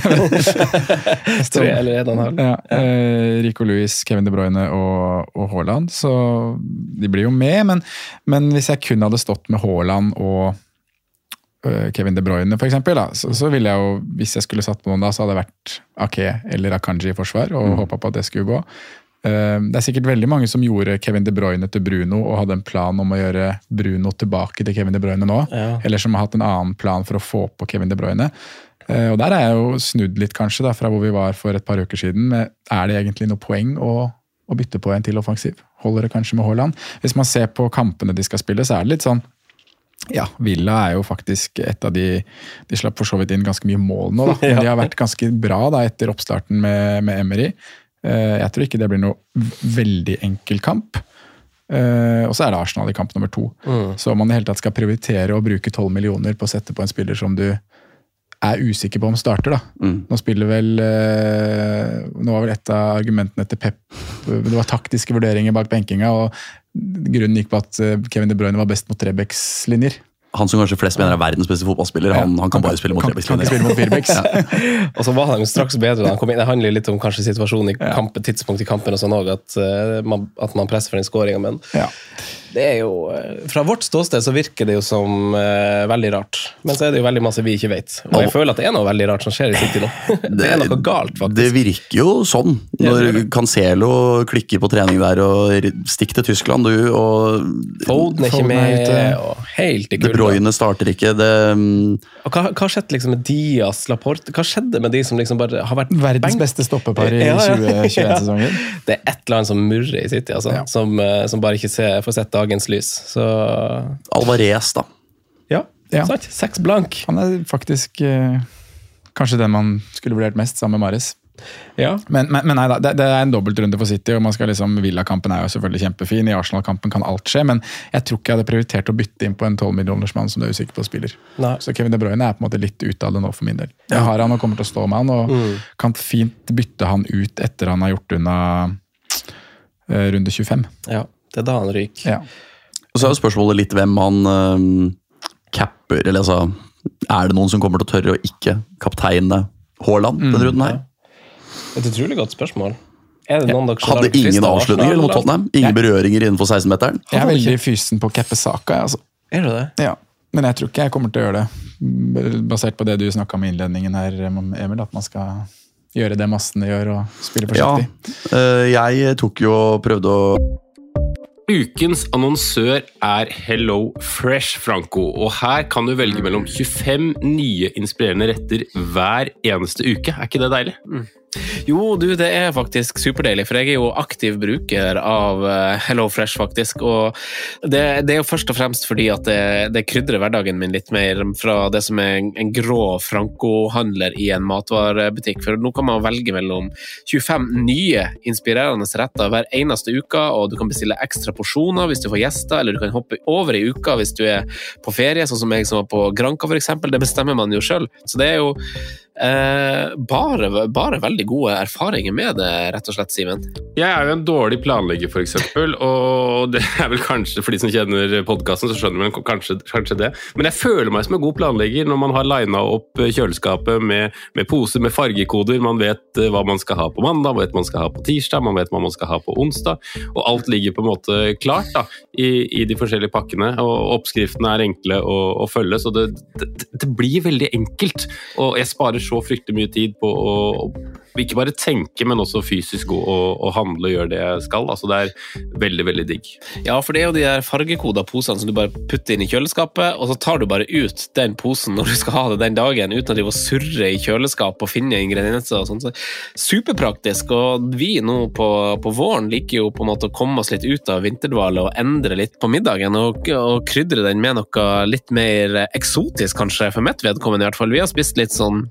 Tre eller en og en halv. Ja, uh, Rico Lewis, Kevin De Bruyne og, og Haaland, så de blir jo med, men, men hvis jeg kun hadde stått med Haaland og uh, Kevin De Bruyne, for eksempel, da, så, så ville jeg jo, hvis jeg skulle satt på noen da, så hadde det vært Ake eller Akanji i forsvar, og mm. håpet på at det skulle gå. Det er sikkert veldig mange som gjorde Kevin De Bruyne til Bruno og hadde en plan om å gjøre Bruno tilbake til Kevin De Bruyne nå, ja. Eller som har hatt en annen plan for å få på Kevin De Bruyne. Og der er jeg jo snudd litt kanskje da, fra hvor vi var for et par uker siden, men er det egentlig noe poeng å, å bytte på en til offensiv? Holder det kanskje med Haaland? Hvis man ser på kampene de skal spille, så er det litt sånn, ja, Villa er jo faktisk et av de, de slapp for så vidt inn ganske mye mål nå da, men de har vært ganske bra da etter oppstarten med, med Emery. Jeg tror ikke det blir noe veldig enkel kamp. Og så er det Arsenal i kamp nummer to. Mm. Så om man i hele tatt skal prioritere å bruke tolv millioner på å sette på en spiller som du er usikker på om starter da. Mm. Nå spiller vel, nå var vel et av argumentene til Pep, det var taktiske vurderinger bak benkinga, og grunnen gikk på at Kevin De Bruyne var best mot Trebecks-linjer. Han som kanskje flest mener er verdens beste fotballspiller, han, han kan bare spille mot Trebecks. Ja. Og så var han jo straks bedre da han kom inn. Det handler litt om kanskje situasjonen i kamp, tidspunkt i kampen og sånn også, at, uh, man, at man presser for den scoringen, men ja. Det er jo, fra vårt ståsted så virker det jo som uh, veldig rart, men så er det jo veldig masse vi ikke vet, og jeg føler at det er noe veldig rart som skjer i City nå. Det er noe galt faktisk. Det virker jo sånn, når Cancelo klikker på trening der og stikker til Tyskland, du, og Foden er ikke med, og helt i kulda. De Bruyne starter ikke, det... Og hva har skjedd liksom med Diaz, Laporte? Hva skjedde med de som liksom bare har vært verdens bank? Beste stoppepar i ja, ja. tjue tjueen-sesongen? Ja. Det er et eller annet som murrer i City, altså, ja. som, som bare ikke ser, får sett dagens lys. Så... Alvarez, da. Ja, ja. Sant. Seks blank. Han er faktisk eh, kanskje den man skulle vurdert mest sammen med Mahrez. Ja. Men, men, men nei da, det, det er en dobbeltrunde for City, og man skal liksom, Villa-kampen er jo selvfølgelig kjempefin, i Arsenal-kampen kan alt skje, men jeg tror ikke jeg hadde prioritert å bytte inn på en tolv millioners mann som du er usikker på spiller. Nei. Så Kevin De Bruyne er på en måte litt ute av det nå for min del. Jeg har han og kommer til å stå med han, og Mm. kan fint bytte han ut etter han har gjort unna eh, runde tjuefem. Ja, det er da han ryker. Ja. Og så er jo spørsmålet litt hvem han um, capper, eller altså, er det noen som kommer til å tørre å ikke kapteine Haaland Mm, denne runden her? Et utrolig godt spørsmål. Er det noen dere som Hadde har lyst ingen til å avslutninger Arsenal, mot eller? Tottenham? Ingen berøringer innenfor seksten-meteren? Jeg er veldig fysen på Keppe Saka, jeg, altså. Er du det? Ja. Men jeg tror ikke jeg kommer til å gjøre det, basert på det du snakket om i innledningen her, Emil, at man skal gjøre det massene gjør og spille forsiktig. Ja, øh, jeg tok jo og prøvde å Ukens annonsør er Hello Fresh, Franco, og her kan du velge mellom tjuefem nye inspirerende retter hver eneste uke. Er ikke det deilig? Mm. Jo, du, det er faktisk superdeilig, for jeg er jo aktiv bruker av Hello Fresh, faktisk, og det, det er jo først og fremst fordi at det, det krydrer hverdagen min litt mer fra det som er en, en grå Franco-handler i en matvarebutikk, for nå kan man velge mellom tjuefem nye inspirerende retter hver eneste uke, og du kan bestille ekstra porsjoner hvis du får gjester, eller du kan hoppe over i uka hvis du er på ferie, sånn som jeg som var på Granca for eksempel, det bestemmer man jo selv, så det er jo Eh, bare, bare veldig gode erfaringer med det, rett og slett, Simen. Jeg er jo en dårlig planlegger, for eksempel, og det er vel kanskje, for de som kjenner podcasten, så skjønner man kanskje, kanskje det. Men jeg føler meg som en god planlegger når man har linet opp kjøleskapet med, med poser med fargekoder. Man vet hva man skal ha på mandag, man vet hva man skal ha på tirsdag, man vet hva man skal ha på onsdag, og alt ligger på en måte klart da, i, i de forskjellige pakkene, og oppskriftene er enkle å, å følge, så det, det, det blir veldig enkelt, og jeg sparer så fryktelig mye tid på å, å ikke bare tenke, men også fysisk å, å handle og gjøre det jeg skal. Altså det er veldig, veldig digg. Ja, for det er jo de der fargekoda posene som du bare putter inn i kjøleskapet, og så tar du bare ut den posen når du skal ha det den dagen, uten at du må surre i kjøleskap og finne ingredienser og sånt. Så superpraktisk, og vi nå på, på våren liker jo på en måte å komme oss litt ut av vinterdvale og endre litt på middagen, og, og krydre den med noe litt mer eksotisk kanskje, for mitt vedkommende i hvert fall. Vi har spist litt sånn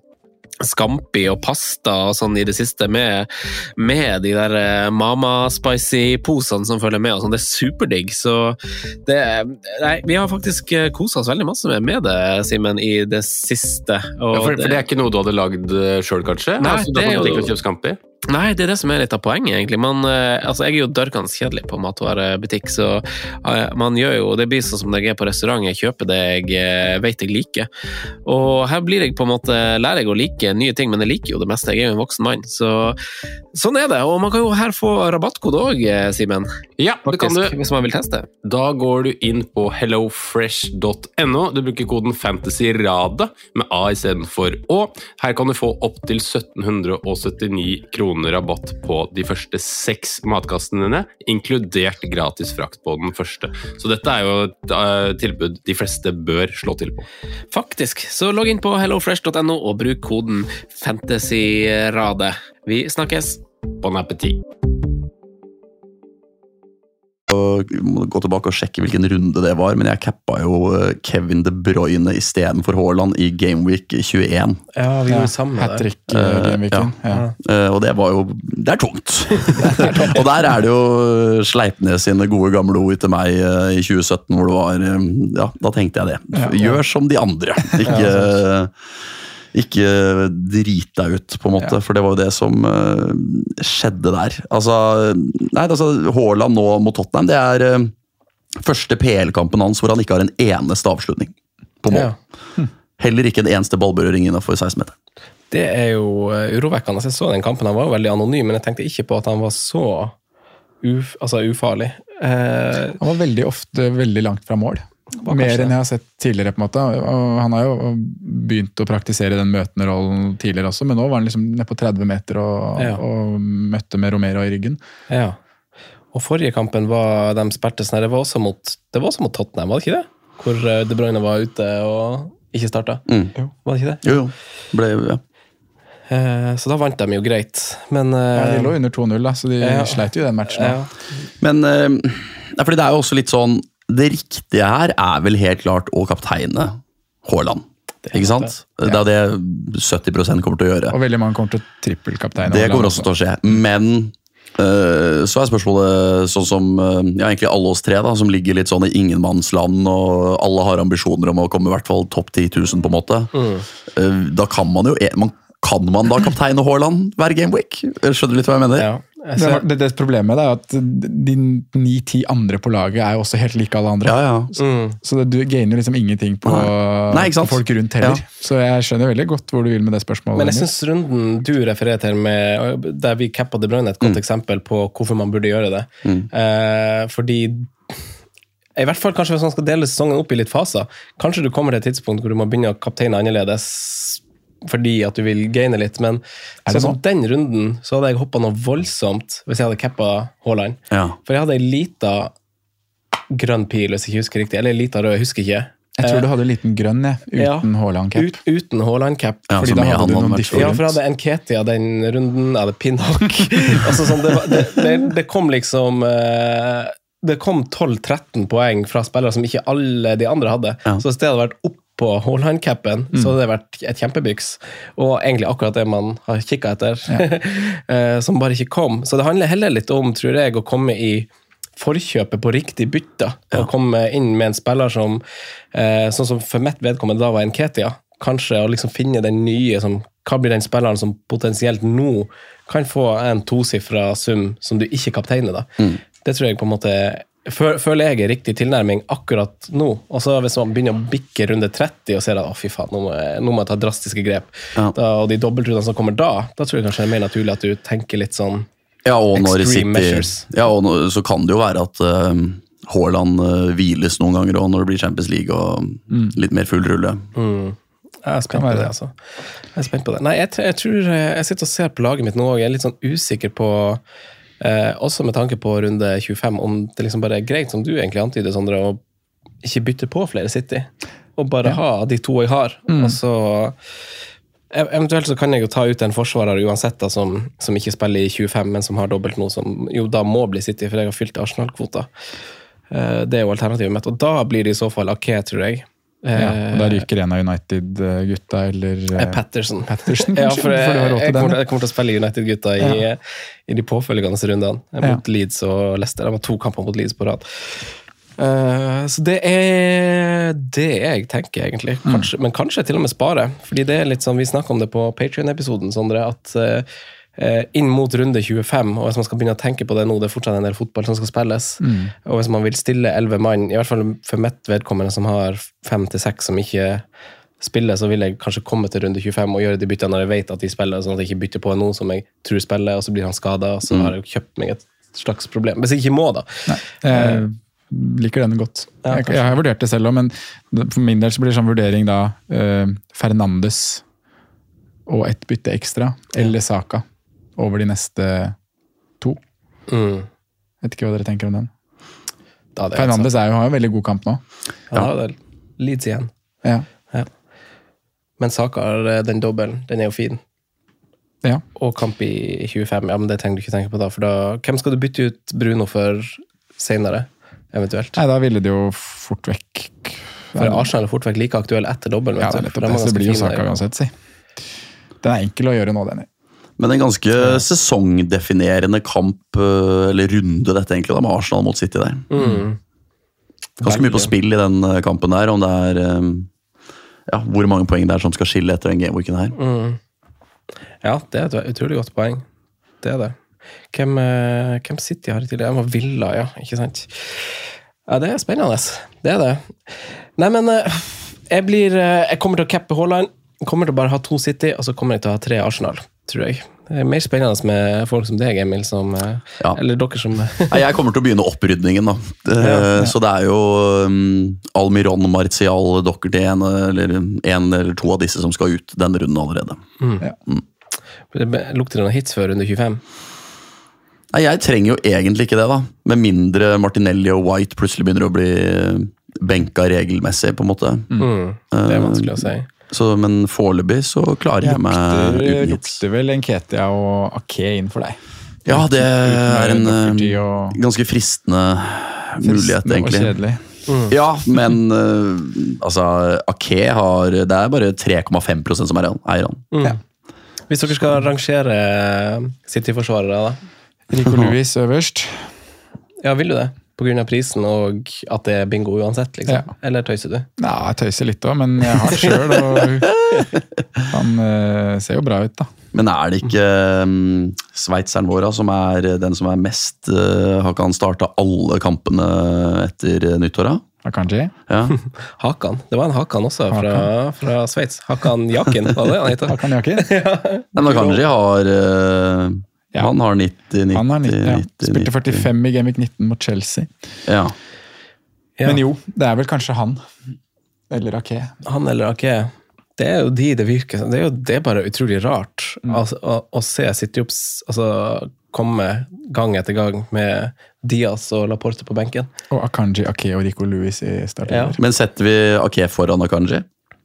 scampi og pasta og sånn i det siste med, med de der mama spicy posene som følger med og sånn, det er superdigg, så det, nei, vi har faktisk koset oss veldig masse med, med det, Simen, i det siste. Og Ja, for, det, for det er ikke noe du hadde lagd selv, kanskje? Nei, altså, det er jo- du har kjøpt Scampi? Nei, det er det som er litt av poenget, egentlig. Man, eh, altså, jeg er jo dørkans kjedelig på matvarebutikk, så eh, man gjør jo, det blir sånn som når jeg er på restaurant, jeg kjøper det jeg eh, vet jeg liker. Og her blir jeg på en måte, lærer jeg å like nye ting, men jeg liker jo det meste, jeg er jo en voksen mann, så sånn er det. Og man kan jo her få rabattkode også, Simen. Ja, det kan du. Hvis man vil teste. Da går du inn på hellofresh dot no. Du bruker koden FANTASYRADE med A i stedet for Å. Her kan du få opp til sytten syttini kroner rabatt på de første seks matkastene dine, inkludert gratis frakt på den første. Så dette er jo et uh, tilbud de fleste bør slå til på. Faktisk. Så logg inn på hellofresh dot no og bruk koden FANTASYRADE. Vi snakkes. Bon appétit! Jeg må gå tilbake og sjekke hvilken runde det var, men jeg cappa jo Kevin De Bruyne i stedet for Haaland i Gameweek tjueen. Ja, vi gjorde samme der. Hat-trick uh, gameweeken. Ja. Uh, og det var jo, det er tungt. Og der er det jo Sleipnes sine gode gamle ord til meg uh, i tjue sytten, hvor det var, um, ja, da tenkte jeg det. Gjør som de andre. Ikke... Ikke drit deg ut, på en måte, ja. For det var jo det som uh, skjedde der. Altså, nei, altså, Haaland nå mot Tottenham, det er uh, første P L-kampen hans hvor han ikke har en eneste avslutning på mål. Ja. Hm. Heller ikke en eneste ballberøring innenfor seksten meter. Det er jo uh, urovekkende. Jeg så den kampen, han var jo veldig anonym, men jeg tenkte ikke på at han var så uf, altså, ufarlig. Uh, han var veldig ofte veldig langt fra mål. Mer enn jeg har sett tidligere, på en måte. Og han har jo begynt å praktisere den møtende rollen tidligere også, men nå var han liksom ned på tretti meter og, ja. og møtte med Romero i ryggen. Ja. Og forrige kampen var de spilte sånn, det var også mot, det var også mot Tottenham, var det ikke det? Hvor De Bruyne var ute og ikke startet. Mm. Var det ikke det? Jo, jo. Ble, ja. Så da vant de jo greit, men... Ja, de lå under to null, da, så de ja. sleit jo i den matchen. Ja. Men ja, fordi det er jo også litt sånn, det riktige her er vel helt klart å kapteine Haaland. Ikke sant? Det er det sytti prosent kommer til å gjøre. Og veldig mange kommer til å trippelkapteine. Det kommer også til å skje. Men uh, så er spørsmålet sånn som uh, ja, egentlig alle oss tre, da, som ligger litt sånn i ingenmannsland, og alle har ambisjoner om å komme i hvert fall topp ti tusen på en måte. Mm. Uh, da kan man jo man, Kan man da kapteine Haaland hver gameweek? Skjønner du litt hva jeg mener? Ja. Det, det, det problemet er at de ni-ti andre på laget er jo også helt like alle andre. Ja, ja. Mm. Så det, du gainer liksom ingenting på, Nei, på folk rundt heller. Ja. Så jeg skjønner veldig godt hvor du vil med det spørsmålet. Men jeg synes runden du refererer til, med, der vi cappa De Bruyne, et godt mm. eksempel på hvorfor man burde gjøre det. Mm. Eh, fordi i hvert fall kanskje hvis man skal dele sesongen opp i litt faser, kanskje du kommer til et tidspunkt hvor du må begynne å kapteine annerledes fordi at du vil gaine litt, men så som den runden så hadde jeg hoppet noe voldsomt hvis jeg hadde keppet Haaland. Ja. For jeg hadde en liten grønn pil, hvis jeg ikke husker riktig, eller en liten rød, jeg husker ikke. Jeg tror du hadde en liten grønn, ja, uten ja, Haaland-cap. Ut, uten Haaland-cap. Ja, fordi da hadde du noen different. Ja, for jeg hadde Enketia den runden, jeg hadde Pinnock. altså sånn, det, det, det, det kom liksom... Det kom tolv tretten poeng fra spillere som ikke alle de andre hadde. Ja. Så i stedet hadde det vært opp på Haaland-capen, mm. så hadde det vært et kjempebyks. Og egentlig akkurat det man har kikket etter, ja. som bare ikke kom. Så det handler heller litt om, tror jeg, å komme i forkjøpet på riktig bytte. Ja. Og komme inn med en spiller som, eh, sånn som for mitt vedkommende da var Enketia, kanskje å liksom finne den nye, som, hva blir den spilleren som potensielt nå kan få en tosifra sum som du ikke kapteiner da. Mm. Det tror jeg på en måte føler jeg er riktig tilnærming akkurat nå. Og så hvis man begynner å bikke runde tretti og ser at å fy faen, nå må jeg, nå må jeg ta drastiske grep, ja. da, og de dobbeltrundene som kommer da, da tror jeg kanskje det er mer naturlig at du tenker litt sånn ja, og når extreme City, measures. Ja, og når, så kan det jo være at uh, Haaland uh, hviles noen ganger også når det blir Champions League og mm. litt mer full rulle. Mm. Jeg er spent på det, altså. Jeg er spent på det. Nei, jeg, jeg tror jeg sitter og ser på laget mitt nå, og jeg er litt sånn usikker på Eh, også med tanke på runde tjuefem, om det liksom bare er greit, som du egentlig antyder, Sondre, å ikke bytte på flere City, og bare ja. ha de to jeg har. Mm. Og så eventuelt så kan jeg jo ta ut en forsvarer uansett da, som, som ikke spiller i tjuefem, men som har dobbelt nå, som jo da må bli City, for jeg har fylt Arsenal-kvota. Eh, det er jo alternativet mitt, og da blir det i så fall Ake, tror jeg. Ja, og da ryker en av United-gutta, eller... Patterson. Patterson, ja, for jeg, for jeg, jeg, kommer, jeg kommer til å spille United-gutta i, ja. i de påfølgende rundene, mot ja. Leeds og Leicester. Det var to kamper mot Leeds på rad. Uh, så det er det jeg tenker, egentlig. Kanskje, mm. Men kanskje til og med spare, fordi det er litt sånn, vi snakket om det på Patreon-episoden, Sondre, at... Uh, inn mot runde tjuefem, og hvis man skal begynne å tenke på det nå, det er fortsatt en del fotball som skal spilles, mm. og hvis man vil stille elleve mann, i hvert fall for mitt vedkommende som har fem til seks som ikke spiller, så vil jeg kanskje komme til runde tjuefem og gjøre de byttene når jeg vet at de spiller, sånn at jeg ikke bytter på noen som jeg tror spiller, og så blir han skadet, og så mm. har jeg kjøpt meg et slags problem. Hvis jeg ikke må da. Nei, jeg liker denne godt. Ja, jeg, jeg har vurdert det selv også, men for min del så blir det sånn vurdering da, uh, Fernandes og et bytte ekstra, eller Saka over de neste to. Mm. Vet ikke hva dere tenker om den. Da, Fernandes er jo, har jo en veldig god kamp nå. Ja, det er Leeds igjen. Ja. Ja. Men Saka, den dobbelen, den er jo fin. Ja. Og kamp i tjuefem, ja, men det trenger du ikke tenke på da, for da, hvem skal du bytte ut Bruno for senere, eventuelt? Nei, da ville det jo fort vekk. For Arsenal er fort vekk like aktuell etter dobbelen. Ja, det, det, det blir jo Saka uansett, si. Den er enkel å gjøre nå, den er. Men en ganske ja. sesongdefinerende kamp, eller runde dette egentlig, da, med Arsenal mot City der. Mm. Ganske mye på spill i den kampen der, om det er ja, hvor mange poeng det er som skal skille etter den gameweeken her. Mm. Ja, det er et utrolig godt poeng. Det er det. Hvem, hvem City har i tidligere? Jeg var Villa, ja, ikke sant? Ja, det er spennende. Det er det. Nei, men jeg blir, jeg kommer til å cappe Haaland, kommer til å bare ha to City, og så kommer jeg til å ha tre Arsenal, tror jeg. Det er mer spennende med folk som deg, Emil, som, ja. eller dere som... Nei, jeg kommer til å begynne opprydningen, da. Det, ja, ja. Så det er jo um, Almiron, Martial, Doherty, en eller, en eller to av disse som skal ut denne runden allerede. Mm. Ja. Mm. Lukter det noen hits før runde tjuefem? Nei, jeg trenger jo egentlig ikke det, da. Med mindre Martinelli og White plutselig begynner å bli benka regelmessig, på en måte. Mm. Det er vanskelig å si. Så, men foreløpig så klarer jeg meg uten hits. Lukter vel Enketia og Ake inn for deg? Ja, det er en og... ganske fristende mulighet, egentlig. Og kjedelig. Mm. Ja, men uh, altså, Ake har, det er bare tre komma fem prosent som er eier han. Mm. Ja. Hvis dere skal rangere City-forsvarere da? Rico Lewis øverst. Ja, vil du det? På grunn av prisen og at det er bingo uansett, liksom? Ja. Eller tøyser du? Ja, jeg tøyser litt også, men jeg har det selv, og han uh, ser jo bra ut da. Men er det ikke um, sveitseren vår som er den som er mest uh, har ikke han startet alle kampene etter nyttåret? Akanji? Ja. Hakan. Det var en Hakan også fra, fra Sveits. Hakan Jakin, var det han heter? Hakan Jakin? Ja. Men Akanji har uh, Ja. han har nitti, nitti, Han har nitti, ja. nitti, Spilte førtifem i Game Week nitten mot Chelsea. Ja. Ja. Men jo, det er vel kanskje han. Eller Ake. Han eller Ake. Det er jo de det virker som. Det er jo det er bare utrolig rart Mm. altså, å, å se City Ops altså, komme gang etter gang med Diaz og Laporte på benken. Og Akanji, Ake og Rico Lewis i starten. Ja. Men setter vi Ake foran Akanji?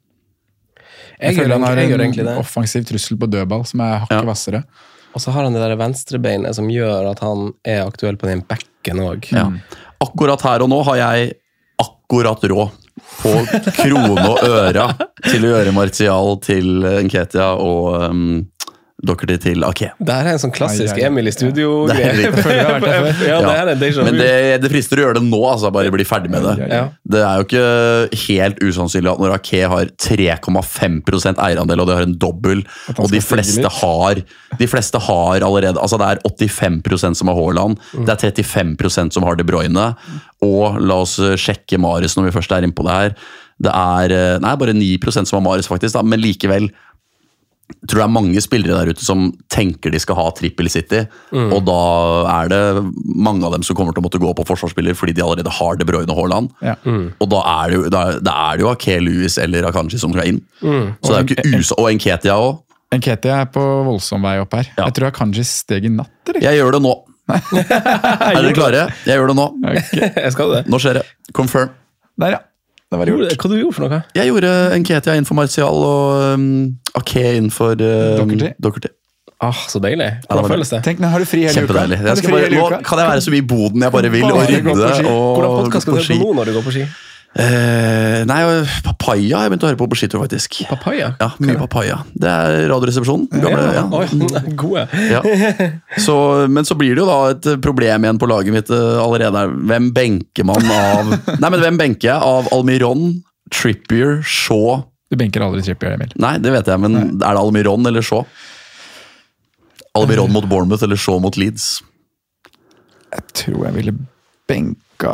Jeg, Jeg, føler gjør, han har egentlig, jeg gjør en egentlig det. offensiv trussel på dødball som er hakket Ja. hvassere. Og så har han det der venstrebeinet som gjør at han er aktuell på den bekken også. Ja. Akkurat her og nå har jeg akkurat råd på krone og øra til å gjøre Martial til Nketia og um, Doherty til Ake. Det her er en sånn klassisk Ai, ai, ai. Emil i studio. Det er riktig. Føler jeg har vært der før. Ja, det her er déjà vu. Men det, det frister å gjøre det nå, altså bare bli ferdig med det. Ja. Det er jo ikke helt usannsynlig at når Ake har tre komma fem prosent eierandel, og det har en dobbel, At han og de skal stige fleste litt. har de fleste har allerede, altså det er åttifem prosent som har Haaland, det er trettifem prosent som har De Bruyne, og la oss sjekke Maris når vi først er inne på det her. Det er nei, bare ni prosent som har Maris faktisk, da, men likevel tror det er mange spillere der ute som tenker de skal ha trippel City, mm. og da er det mange av dem som kommer til å måtte gå på forsvarsspiller fordi de allerede har De Bruyne og Haaland. Ja. Mm. Og da er det jo, da, da er det jo Ake Lewis eller Akanji som skal inn. Mm. Så det er jo ikke us og Nketia også. Nketia er på voldsom vei opp her. Ja. Jeg tror Akanji steg i natt, eller? Jeg gjør det nå. Er dere klare? Jeg gjør det nå. Okay. Jeg skal det. Nå skjer det. Confirm. Der, ja. Det var gjort. Hva du gjorde for noe? Jeg gjorde Nketia inn for Martial og um, Ake inn for uh, Doherty. Doherty. Ah, så deilig. Ja, det Hvordan var føles det? Tenk, nå har du fri hele uka. Kjempedeilig. Har Jeg du skal fri bare, hele nå uka? kan jeg være så mye i boden jeg bare vil, og Bare gå på rydde. ski. Og Hvordan podcast skal gå du på høre ski. på nå når du går på ski? Eh, nei, papaya har jeg begynt å høre på på skitur, faktisk. Papaya? Ja, mye papaya. Det er Radioresepsjonen. Gamle, ja. Oi, gode. Ja. Så, men så blir det jo da et problem igjen på laget mitt uh, allerede. Hvem benker man av Nei, men hvem benker jeg av Almiron, Trippier, Shaw? Du benker aldri Trippier, Emil. Nei, det vet jeg, men Nei. er det Almiron eller Shaw? Almiron mot Bournemouth eller Shaw mot Leeds? Jeg tror jeg ville benka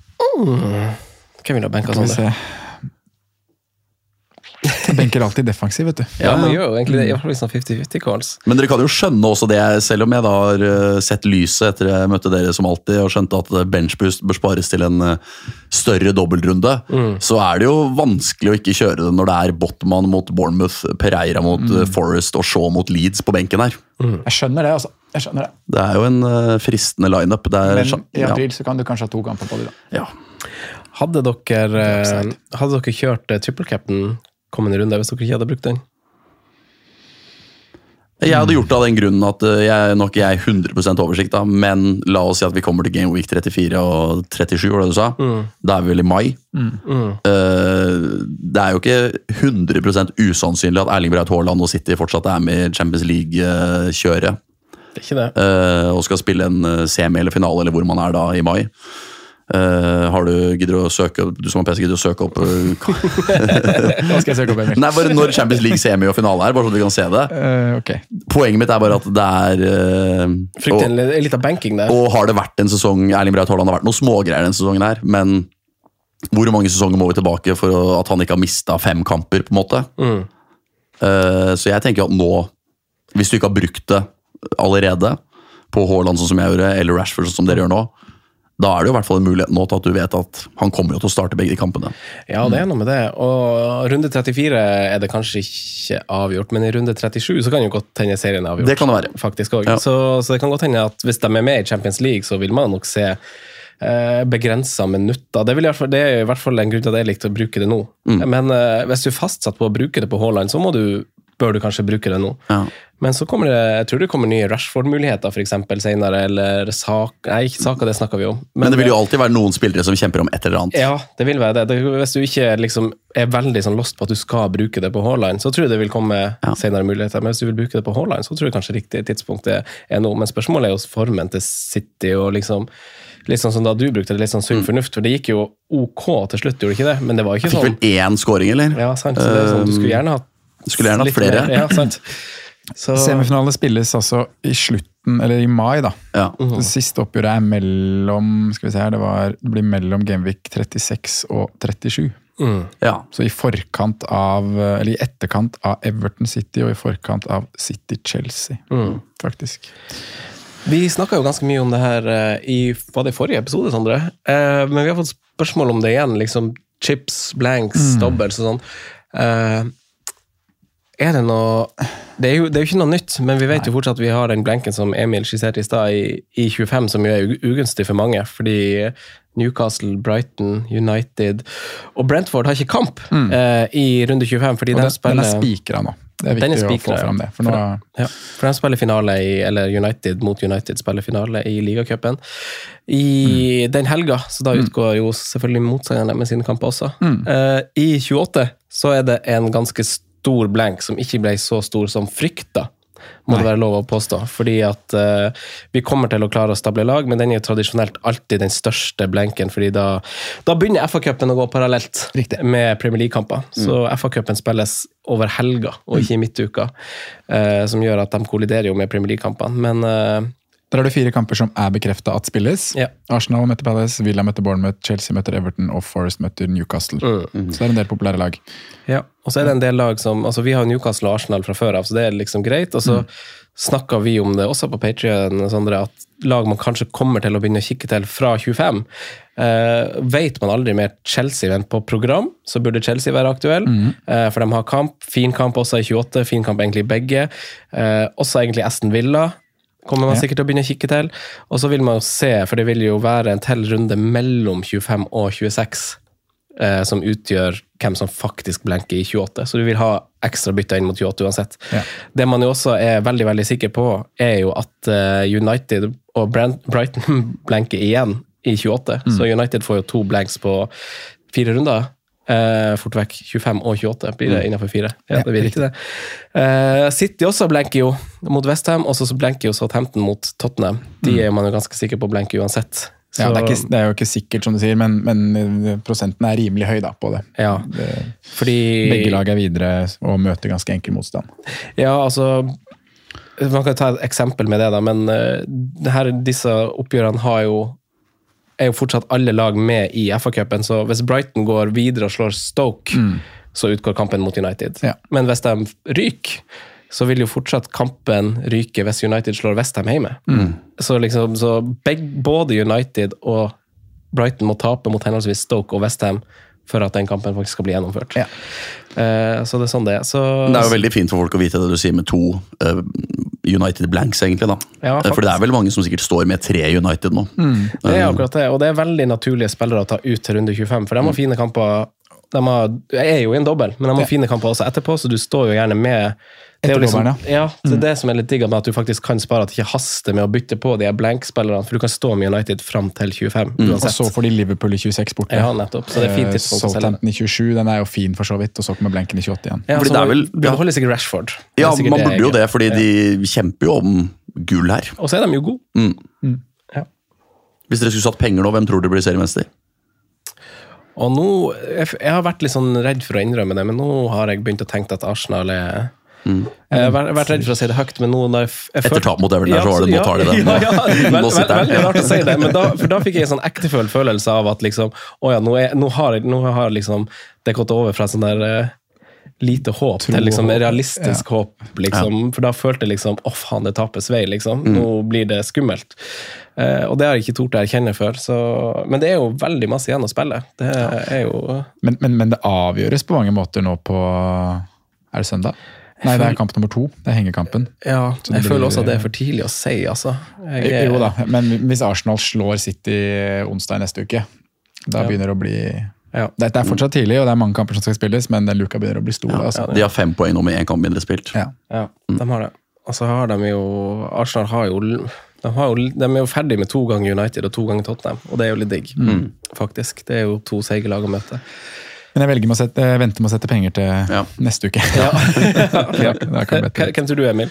Hvem vil ha benka Skal vi sånn? se. Jeg benker alltid defensiv, vet du. Ja, man gjør jo egentlig det. I hvert fall sånn fifty fifty calls. Men dere kan jo skjønne også det, selv om jeg da har uh, sett lyset etter jeg møtte dere som alltid, og skjønte at benchboost bør spares til en uh, større dobbeltrunde, mm. så er det jo vanskelig å ikke kjøre det når det er Botman mot Bournemouth, Pereira mot uh, Forest og Shaw mot Leeds på benken her. Mm. Jeg skjønner det, altså. Jeg skjønner det. Det er jo en uh, fristende lineup. Det er, Men i ja. april så kan du kanskje ha to kamper på det da. Ja. Hadde dere, eh, hadde dere kjørt eh, triple captain kommende runde hvis dere ikke hadde brukt den? Jeg hadde gjort det av den grunnen at uh, jeg, nå har ikke jeg hundre prosent oversikt, da, men la oss si at vi kommer til Game Week trettifire og trettisju, var det du sa? Mm. Da er vi vel i mai. Mm. Uh, det er jo ikke hundre prosent usannsynlig at Erling Braut Haaland og City fortsatt er med i Champions League-kjøret. Det er ikke det. Uh, og skal spille en uh, semi eller finale, eller hvor man er da i mai. Uh, har du gidder å søke Du som har P C gidder å søke opp uh, Hva skal jeg søke opp, Emil? Nei, bare når Champions League semi og finale er, bare så du kan se det. Uh, ok. Poenget mitt er bare at det er uh, Frykt og, en, en litt av banking der. og har det vært en sesong Erling Braut Haaland har vært noen smågreier den sesongen her, men hvor mange sesonger må vi tilbake for å, at han ikke har mistet fem kamper, på en måte? Mm. Uh, så jeg tenker at nå, hvis du ikke har brukt det allerede på Haaland sånn som jeg gjorde, eller Rashford sånn som dere gjør nå, da er det jo i hvert fall en mulighet nå til at du vet at han kommer jo til å starte begge de kampene. Ja, det er noe med det. Og runde trettifire er det kanskje ikke avgjort, men i runde trettisju så kan jo godt hende serien er avgjort. Det kan det være. Faktisk også. Ja. Så, så det kan godt hende at hvis de er med i Champions League, så vil man nok se eh, begrenset minutter. Det, vil i hvert fall, det er i hvert fall en grunn til at jeg likte å bruke det nå. Mm. Men eh, hvis du er fastsatt på å bruke det på Haaland, så må du bør du kanskje bruke det nå. Ja. Men så kommer det, jeg tror det kommer nye Rashford-muligheter for eksempel senere, eller sak, nei, ikke saker, det snakker vi om. Men, Men det vil jo alltid være noen spillere som kjemper om et eller annet. Ja, det vil være det. det hvis du ikke liksom er veldig sånn lost på at du skal bruke det på Haaland, så tror jeg det vil komme ja. senere muligheter. Men hvis du vil bruke det på Haaland, så tror jeg kanskje riktig tidspunkt er nå. Men spørsmålet er jo formen til City, og liksom, litt sånn som da du brukte det, litt sånn sunn fornuft, for det gikk jo OK til slutt, gjorde det ikke det? Men det var ikke sånn. sånn. Fikk vel én scoring, eller? Ja, sant. Så det er sånn, du skulle gjerne hatt Skulle gjerne hatt flere. Mer. Ja, sant. Så... Semifinale spilles altså i slutten, eller i mai da. Ja. Det siste oppgjøret er mellom, skal vi se her, det, var, det blir mellom Gameweek trettiseks og trettisju. Mm. Ja. Så i forkant av, eller i etterkant av Everton City, og i forkant av City Chelsea, mm. faktisk. Vi snakket jo ganske mye om det her i, var det i forrige episode, Sondre? Eh, men vi har fått spørsmål om det igjen, liksom chips, blanks, mm. dobbels og sånn. Eh, Er det noe det er, jo, det er jo ikke noe nytt, men vi vet Nei. jo fortsatt at vi har den blanken som Emil skisserte i stad i, i tjuefem, som jo er ugunstig for mange, fordi Newcastle, Brighton, United og Brentford har ikke kamp mm. eh, i runde tjuefem, fordi og de spiller... Den er spikret nå. Det er viktig å få fram det. For, nå... for, ja, for de spiller finale i, eller United mot United spiller finale i ligacupen i mm. den helga, så da utgår jo selvfølgelig motstanderne med sine kamper også. Mm. Eh, I tjueåtte så er det en ganske stor stor blank som ikke ble så stor som frykta, må Nei. det være lov å påstå. Fordi at uh, vi kommer til å klare å stable lag, men den er jo tradisjonelt alltid den største blanken, fordi da, da begynner F A-cupen å gå parallelt Riktig. med Premier League-kamper. Mm. Så F A-cupen spilles over helga, og ikke i midtuka, uh, som gjør at de kolliderer jo med Premier League-kampene. Men... Uh, Der er det fire kamper som er bekreftet at spilles. Ja. Arsenal møter Palace, Villa møter Bournemouth, Chelsea møter Everton, og Forest møter Newcastle. Mm. Så det er en del populære lag. Ja, og så er det en del lag som, altså vi har Newcastle og Arsenal fra før av, så det er liksom greit, og så mm. snakker vi om det også på Patreon, Sondre, at lag man kanskje kommer til å begynne å kikke til fra tjuefem. Uh, vet man aldri mer Chelsea, men på program så burde Chelsea være aktuell, mm. uh, for de har kamp, fin kamp også i tjueåtte, fin kamp egentlig begge, uh, også egentlig Aston Villa, kommer man ja. sikkert til å begynne å kikke til. Og så vil man jo se, for det vil jo være en til runde mellom tjuefem og tjueseks, eh, som utgjør hvem som faktisk blenker i tjueåtte. Så du vil ha ekstra bytte inn mot tjueåtte uansett. Ja. Det man jo også er veldig, veldig sikker på, er jo at eh, United og Brand- Brighton blenker igjen i tjueåtte. Mm. Så United får jo to blanks på fire runder. Uh, fort vekk tjuefem og tjueåtte blir det innenfor fire. Ja, det blir riktig det. Uh, City også blenker jo mot West Ham, og så blenker jo Southampton mot Tottenham. De er man jo ganske sikker på å blenke uansett. Så... Ja, det er, ikke, det er jo ikke sikkert som du sier, men, men prosenten er rimelig høy da på det. Ja, det fordi... Begge lag er videre og møter ganske enkel motstand. Ja, altså... Man kan ta et eksempel med det da, men uh, det her, disse oppgjørene har jo er jo fortsatt alle lag med i F A-cupen, så hvis Brighton går videre og slår Stoke, mm. så utgår kampen mot United. Ja. Men hvis de ryker, så vil jo fortsatt kampen ryke hvis United slår West Ham hjemme. Mm. Så, liksom, så begge, både United og Brighton må tape mot henholdsvis Stoke og West Ham for at den kampen faktisk skal bli gjennomført. Ja. Uh, så det er sånn det er. Så, det er jo veldig fint for folk å vite det du sier med to uh, United blanks, egentlig da. Ja, for det er veldig mange som sikkert står med tre United nå. Mm. Det er akkurat det, og det er veldig naturlige spillere å ta ut til runde tjuefem, for de har mm. fine kamper. De har, er jo i en dobbel, men de har ja. fine kamper også etterpå, så du står jo gjerne med det er, liksom, ja, det er det som er litt digg med at du faktisk kan spare at det ikke haster med å bytte på de blank-spillerne, for du kan stå med United fram til tjuefem. Mm. Og så får de Liverpool i tjueseks borte. Ja, nettopp. Så det er fint tidspunkt å selge. Southampton i tjuesju, den er jo fin for så vidt, og så kommer blanken i tjueåtte igjen. Ja, så det er vel, ja. beholder sikkert Rashford. Ja, sikkert man burde jo det, fordi ja. de kjemper jo om gull her. Og så er de jo gode. Mm. Mm. Ja. Hvis dere skulle satt penger nå, hvem tror dere blir seriemester? Og nå, jeg, jeg har vært litt sånn redd for å innrømme det, men nå har jeg begynt å tenke at Arsenal er Mm. Jeg har vært, vært redd for å si det høyt, men nå når jeg, jeg Etter tap mot Everton, ja, så var det, nå tar de det. Ja, ja, ja. Vel, vel, veldig rart å si det, men da, for da fikk jeg en sånn ektefølt følelse av at liksom, å ja, nå, er, nå har, nå har liksom, det gått over fra sånn der uh, lite håp Tro, til liksom realistisk ja. håp, liksom, ja. for da følte jeg liksom, å oh, faen, det tapes vei, liksom, mm. nå blir det skummelt. Uh, og det har jeg ikke tort å erkjenne før, så, men det er jo veldig masse igjen å spille. Det er jo... Men, men, men det avgjøres på mange måter nå på, er det søndag? Nei, det er kamp nummer to. Det er hengekampen. Ja, jeg blir, føler også at det er for tidlig å si, altså. Jeg, jeg, jo da, men hvis Arsenal slår City onsdag i neste uke, da ja. begynner det å bli... Ja. Dette er fortsatt tidlig, og det er mange kamper som skal spilles, men den luka begynner å bli stor. Ja, altså. De har fem poeng nå med en kamp mindre spilt. Ja, ja de har det. Og så har de jo, Arsenal har jo, de, har jo, de er jo ferdig med to ganger United og to ganger Tottenham, og det er jo litt digg, mm. faktisk. Det er jo to seige lag å møte. Men jeg velger med å sette, jeg venter med å sette penger til ja. neste uke. Ja. ja, Hvem tror du, Emil?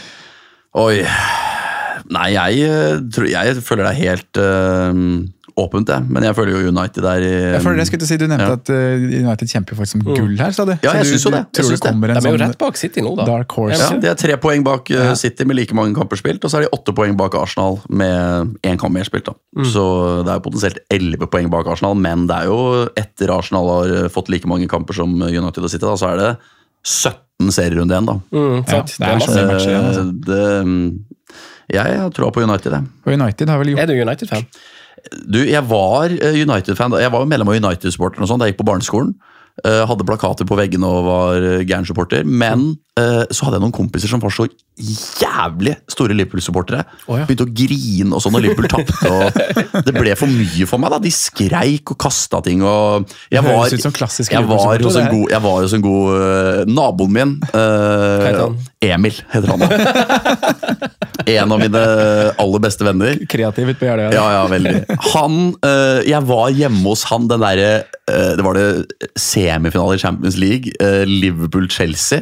Oi, nei, jeg, tror, jeg føler det er helt uh, åpent, det. Men jeg føler jo United der i... Jeg føler det, jeg skulle til å si, du nevnte ja. at uh, United kjemper faktisk som gull her, sa du? Ja, jeg synes jo det. Tror det kommer en de er jo sånn rett bak City nå, da. Dark horse. Ja, det er tre poeng bak uh, City med like mange kamper spilt, og så er de åtte poeng bak Arsenal med en kamp mer spilt. Da. Mm. Så det er jo potensielt elleve poeng bak Arsenal, men det er jo etter Arsenal har fått like mange kamper som United og City, da, så er det sytten serierunder igjen, da. Mm, ja, det er så mye matcher igjen, altså. Det, jeg tror på United, det. Og United har vel gjort... Er du United-fan? Du, jeg var United-fan, jeg var jo medlem av United-supporter og sånn, da jeg gikk på barneskolen, uh, hadde plakater på veggene og var Gern-supporter, men uh, så hadde jeg noen kompiser som var så jævlig store Liverpool-supportere, oh, ja. begynte å grine og sånn når Liverpool tappte, og det ble for mye for meg da, de skreik og kastet ting, og jeg var, det høres ut som klassisk jeg var hos en god, jeg var hos en god uh, naboen min, uh, Emil heter han da. En av mine aller beste venner. Kreativ ut på hjertet. Ja, ja, veldig. Han, uh, jeg var hjemme hos han, den der, uh, det var det semifinale i Champions League, uh, Liverpool-Chelsea.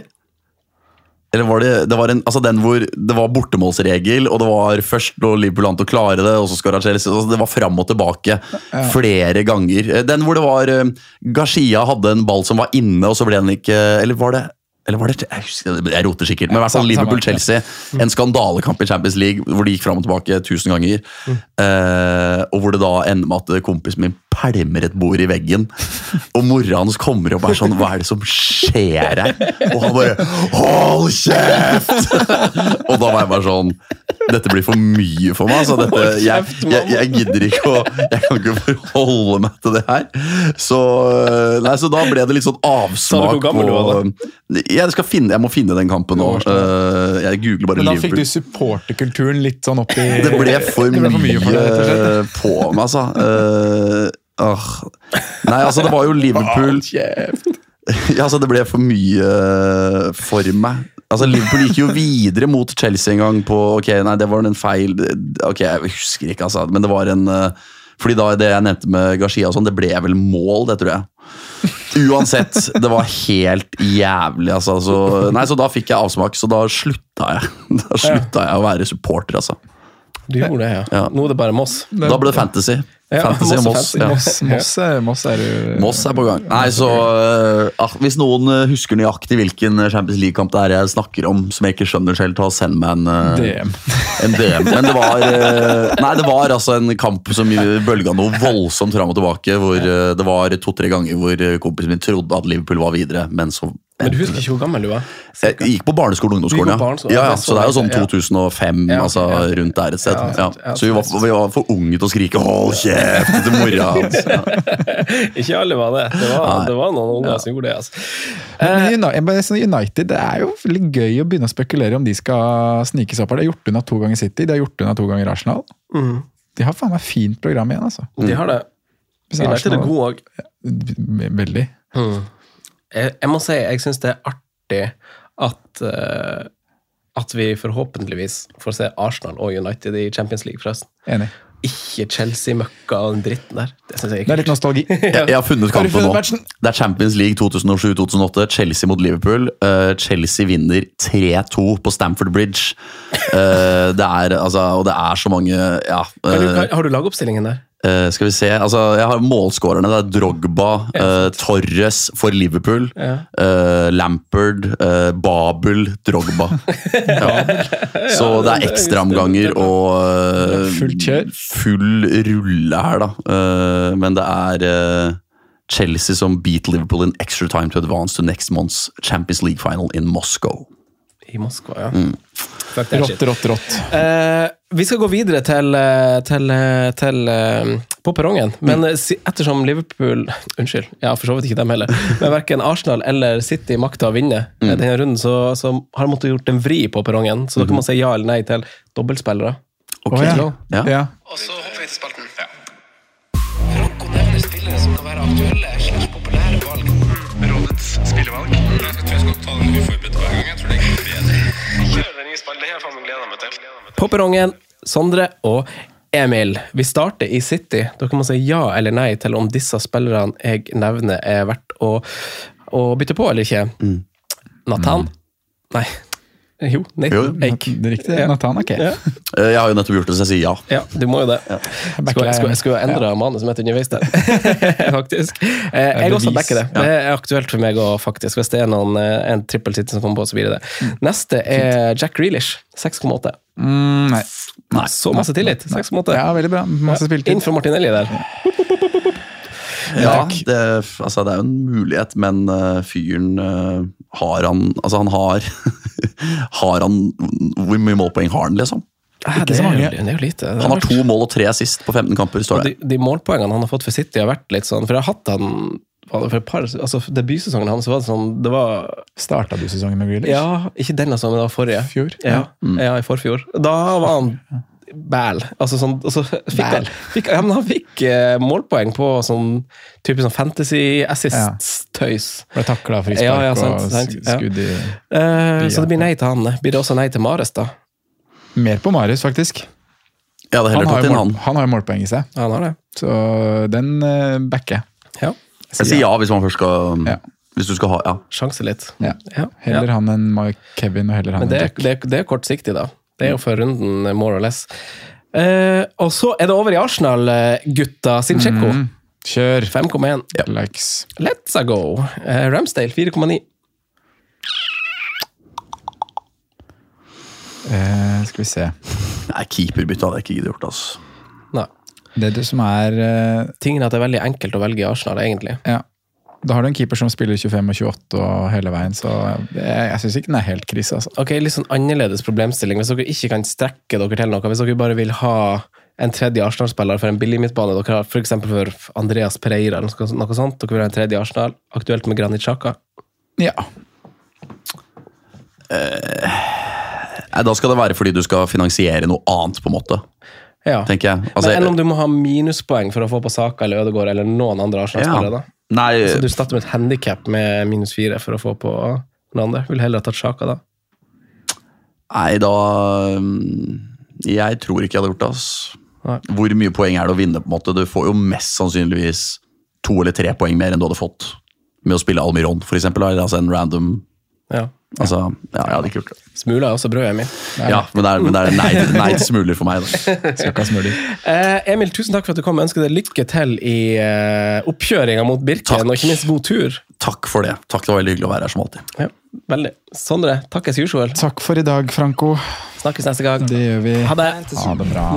Eller var det, det var en, altså den hvor det var bortemålsregel, og det var først når Liverpool an til å klare det, og så skåret Chelsea, altså det var frem og tilbake ja. flere ganger. Den hvor det var, uh, Garcia hadde en ball som var inne, og så ble den ikke, eller var det, Eller var det, jeg, husker, jeg roter sikkert, men i hvert fall Liverpool-Chelsea, en skandalekamp i Champions League, hvor de gikk frem og tilbake tusen ganger, mm. eh, og hvor det da ender med at kompisen min pælmer et bord i veggen, og mora hans kommer opp og er sånn, hva er det som skjer her? Og han bare, hold kjeft! Og da var jeg bare sånn, dette blir for mye for meg, så dette, jeg, jeg, jeg gidder ikke å, jeg kan ikke forholde meg til det her. Så, nei, så da ble det litt sånn avsmak på... Jeg, skal finne, jeg må finne den kampen nå. Uh, jeg googler bare Liverpool. Men da fikk du supporterkulturen litt sånn opp i... Det ble for, det ble for mye, mye for deg, på meg, altså. Uh, uh. Nei, altså, det var jo Liverpool... Ja, altså, det ble for mye for meg. Altså, Liverpool gikk jo videre mot Chelsea en gang på... Ok, nei, det var en feil... Ok, jeg husker ikke, altså. Men det var en... Fordi da det jeg nevnte med Garcia og sånn, det ble vel mål, det tror jeg. Uansett, det var helt jævlig, altså. Så, nei, så da fikk jeg avsmak, så da slutta jeg. Da slutta jeg å være supporter, altså. Du gjorde det, ja. ja. Nå er det bare Moss. Da ble det fantasy. Ja, fantasy og Moss. Ja. Moss, Moss, er, Moss, er, Moss er på gang. Nei, så uh, hvis noen husker nøyaktig hvilken Champions League-kamp det er jeg snakker om, som jeg ikke skjønner selv, ta og send meg en, uh, D M. en D M. Men det var, uh, nei, det var altså en kamp som bølga noe voldsomt fram og tilbake, hvor uh, det var to-tre ganger hvor kompisen min trodde at Liverpool var videre, men så... Men du husker ikke hvor gammel du var? Jeg gikk på barneskolen og ungdomsskolen, ja. Barneskolen, ja, ja. Så det er jo sånn to tusen og fem, ja. altså ja. rundt der et sted. Ja, ja. Så vi var, vi var for unge til å skrike «Hold kjeft!» til mora hans. Ja. Ikke alle var det. Det var, det var noen unger ja. som gjorde det, altså. Men United, det er jo veldig gøy å begynne å spekulere om de skal snike seg opp her. De har gjort unna to ganger City, de har gjort unna to ganger Arsenal. Mm. De har faen meg fint program igjen, altså. De har det. United er god også. Veldig. Mm. Jeg, jeg må si, jeg synes det er artig at, uh, at vi forhåpentligvis får se Arsenal og United i Champions League forresten. Enig. Ikke Chelsea-møkka og den dritten der. Det synes jeg ikke. Det er litt nostalgi. jeg, jeg har funnet kampen nå. Det er Champions League to tusen og sju til to tusen og åtte, Chelsea mot Liverpool. Uh, Chelsea vinner tre to på Stamford Bridge. Uh, det er, altså, og det er så mange, ja. Uh, kan du, kan, har du lagoppstillingen der? Uh, skal vi se, altså jeg har målskårerne, det er Drogba, uh, Torres for Liverpool, ja. uh, Lampard, uh, Babel, Drogba. Ja. Så det er ekstraomganger og uh, Fullt kjør. Full rulle her da, uh, men det er uh, Chelsea som beat Liverpool in extra time to advance to next month's Champions League final in Moscow. I Moskva, ja. Mm. Rått, rått, rått. Eh, vi skal gå videre til, til, til, til på perrongen, men mm. ettersom Liverpool, unnskyld, ja, for så vidt ikke dem heller, men hverken Arsenal eller City makta å vinne mm. denne runden, så, så har de måttet gjort en vri på perrongen, så da kan man si ja eller nei til dobbeltspillere. Ok, oh, ja. Ja. Ja. Og så hopper vi til spalten. Ja. Franco nevner spillere som kan være aktuelle slags populære valg. Rådets spillere. spillevalg. Jeg tror jeg skal ta den uforberedt hver gang. Jeg tror det er bedre. Kjør den nye spill, det har jeg faen meg gleder meg til. På perrongen, Sondre og Emil. Vi starter i City. Dere må si ja eller nei til om disse spillerne jeg nevner er verdt å, å bytte på eller ikke. Mm. Nathan? Mm. Nei. Jo, Nathan Eik. Det er riktig, ja. Nathan Eik. Ja. Jeg har jo nettopp gjort det, så jeg sier ja. Ja, du må jo det. Ja. Skal, skal, skal jeg endre ja. Manus som heter underveis der? Faktisk. Eh, jeg også backer det. Det er aktuelt for meg også, faktisk. Hvis det er noen, en triple city som kommer på, så blir det det. Mm. Neste er Jack Grealish, seks komma åtte. Mm, nei. nei. Så masse tillit, seks komma åtte. Ja, veldig bra. Masse spiltid. Inn fra Martinelli der. Ja, det, altså det er jo en mulighet, men uh, fyren uh, har han Altså, han har Har han Hvor mye målpoeng har han, liksom? Ikke det, så mange. Det er jo lite. Han har to mål og tre assist på femten kamper, står det. De, de målpoengene han har fått for City har vært litt sånn, for jeg har hatt han for et par, altså debutsesongen hans var det sånn, det var Startet du sesongen med Grealish? Ja, ikke denne sesongen, det var forrige. Fjor? Ja, mm. ja i forfjor. Da var han bæl. Altså sånn, altså fikk han, fikk, ja, men han fikk eh, målpoeng på sånn type sånn fantasy-assist-tøys. Ja. Ble taklet av frispark ja, ja, sant, og sant, skudd i... Ja. Uh, så det blir nei til han. Blir det også nei til Mares da? Mer på Mares, faktisk. Ja, det heller tatt inn han. Han har jo målpoeng i seg. Ja, han har det. Så den uh, backer. Ja. Jeg sier ja hvis man først skal... Ja. Hvis du skal ha, ja. Sjanse litt. Ja. Ja. Heller ja. Han enn Kevin og heller han men det, enn Jack. Det, det er kortsiktig da. Det er jo for runden, more or less. Uh, og så er det over i Arsenal, gutta. Sinchenko. Mm. Kjør. fem komma én. Ja. Likes. Let's go. Uh, Ramsdale, fire komma ni. Uh, skal vi se. Nei, keeperbytte hadde jeg ikke gjort, altså. Nei. Det er det som er... Uh, Tingen er at det er veldig enkelt å velge i Arsenal, egentlig. Ja. Da har du en keeper som spiller tjuefem og tjueåtte og hele veien, så jeg, jeg synes ikke den er helt krise. Altså. Ok, litt sånn annerledes problemstilling. Hvis dere ikke kan strekke dere til noe, hvis dere bare vil ha en tredje Arsenal-spiller for en billig midtbane, dere har for eksempel for Andreas Pereira eller noe, noe sånt, dere vil ha en tredje Arsenal, aktuelt med Granit Xhaka? Ja. Eh, da skal det være fordi du skal finansiere noe annet, på en måte. Ja. Tenker jeg. Altså, men enn om du må ha minuspoeng for å få på Saka eller Ødegaard eller noen andre Arsenal-spillere, ja. da? Nei, så du starter med et handicap med minus fire for å få på noen andre. Vil heller ha tatt Xhaka da? Nei, da jeg tror ikke jeg hadde gjort det, ass. Nei. Hvor mye poeng er det å vinne, på en måte? Du får jo mest sannsynligvis to eller tre poeng mer enn du hadde fått med å spille Almiron, for eksempel, eller altså en random... Ja. Altså, ja, jeg hadde ikke gjort det. Smuler er også brød, Emil. Ja, men det er, men det er nei, nei til smuler for meg. Da. Skal ikke ha smuler. Eh, Emil, tusen takk for at du kom. Jeg ønsker deg lykke til i eh, oppkjøringen mot Birken, takk. Og ikke minst god tur. Takk for det. Takk, det var veldig hyggelig å være her som alltid. Ja, veldig. Sondre, takk as usual. Takk for i dag, Franco. Snakkes neste gang. Det gjør vi. Ha det. Ha det bra.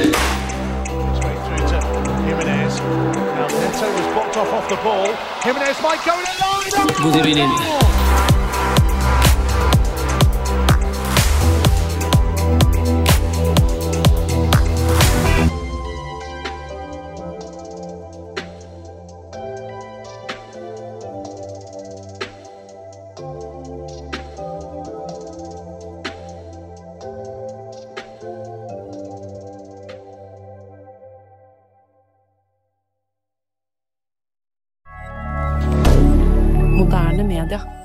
God evening. Moderne media.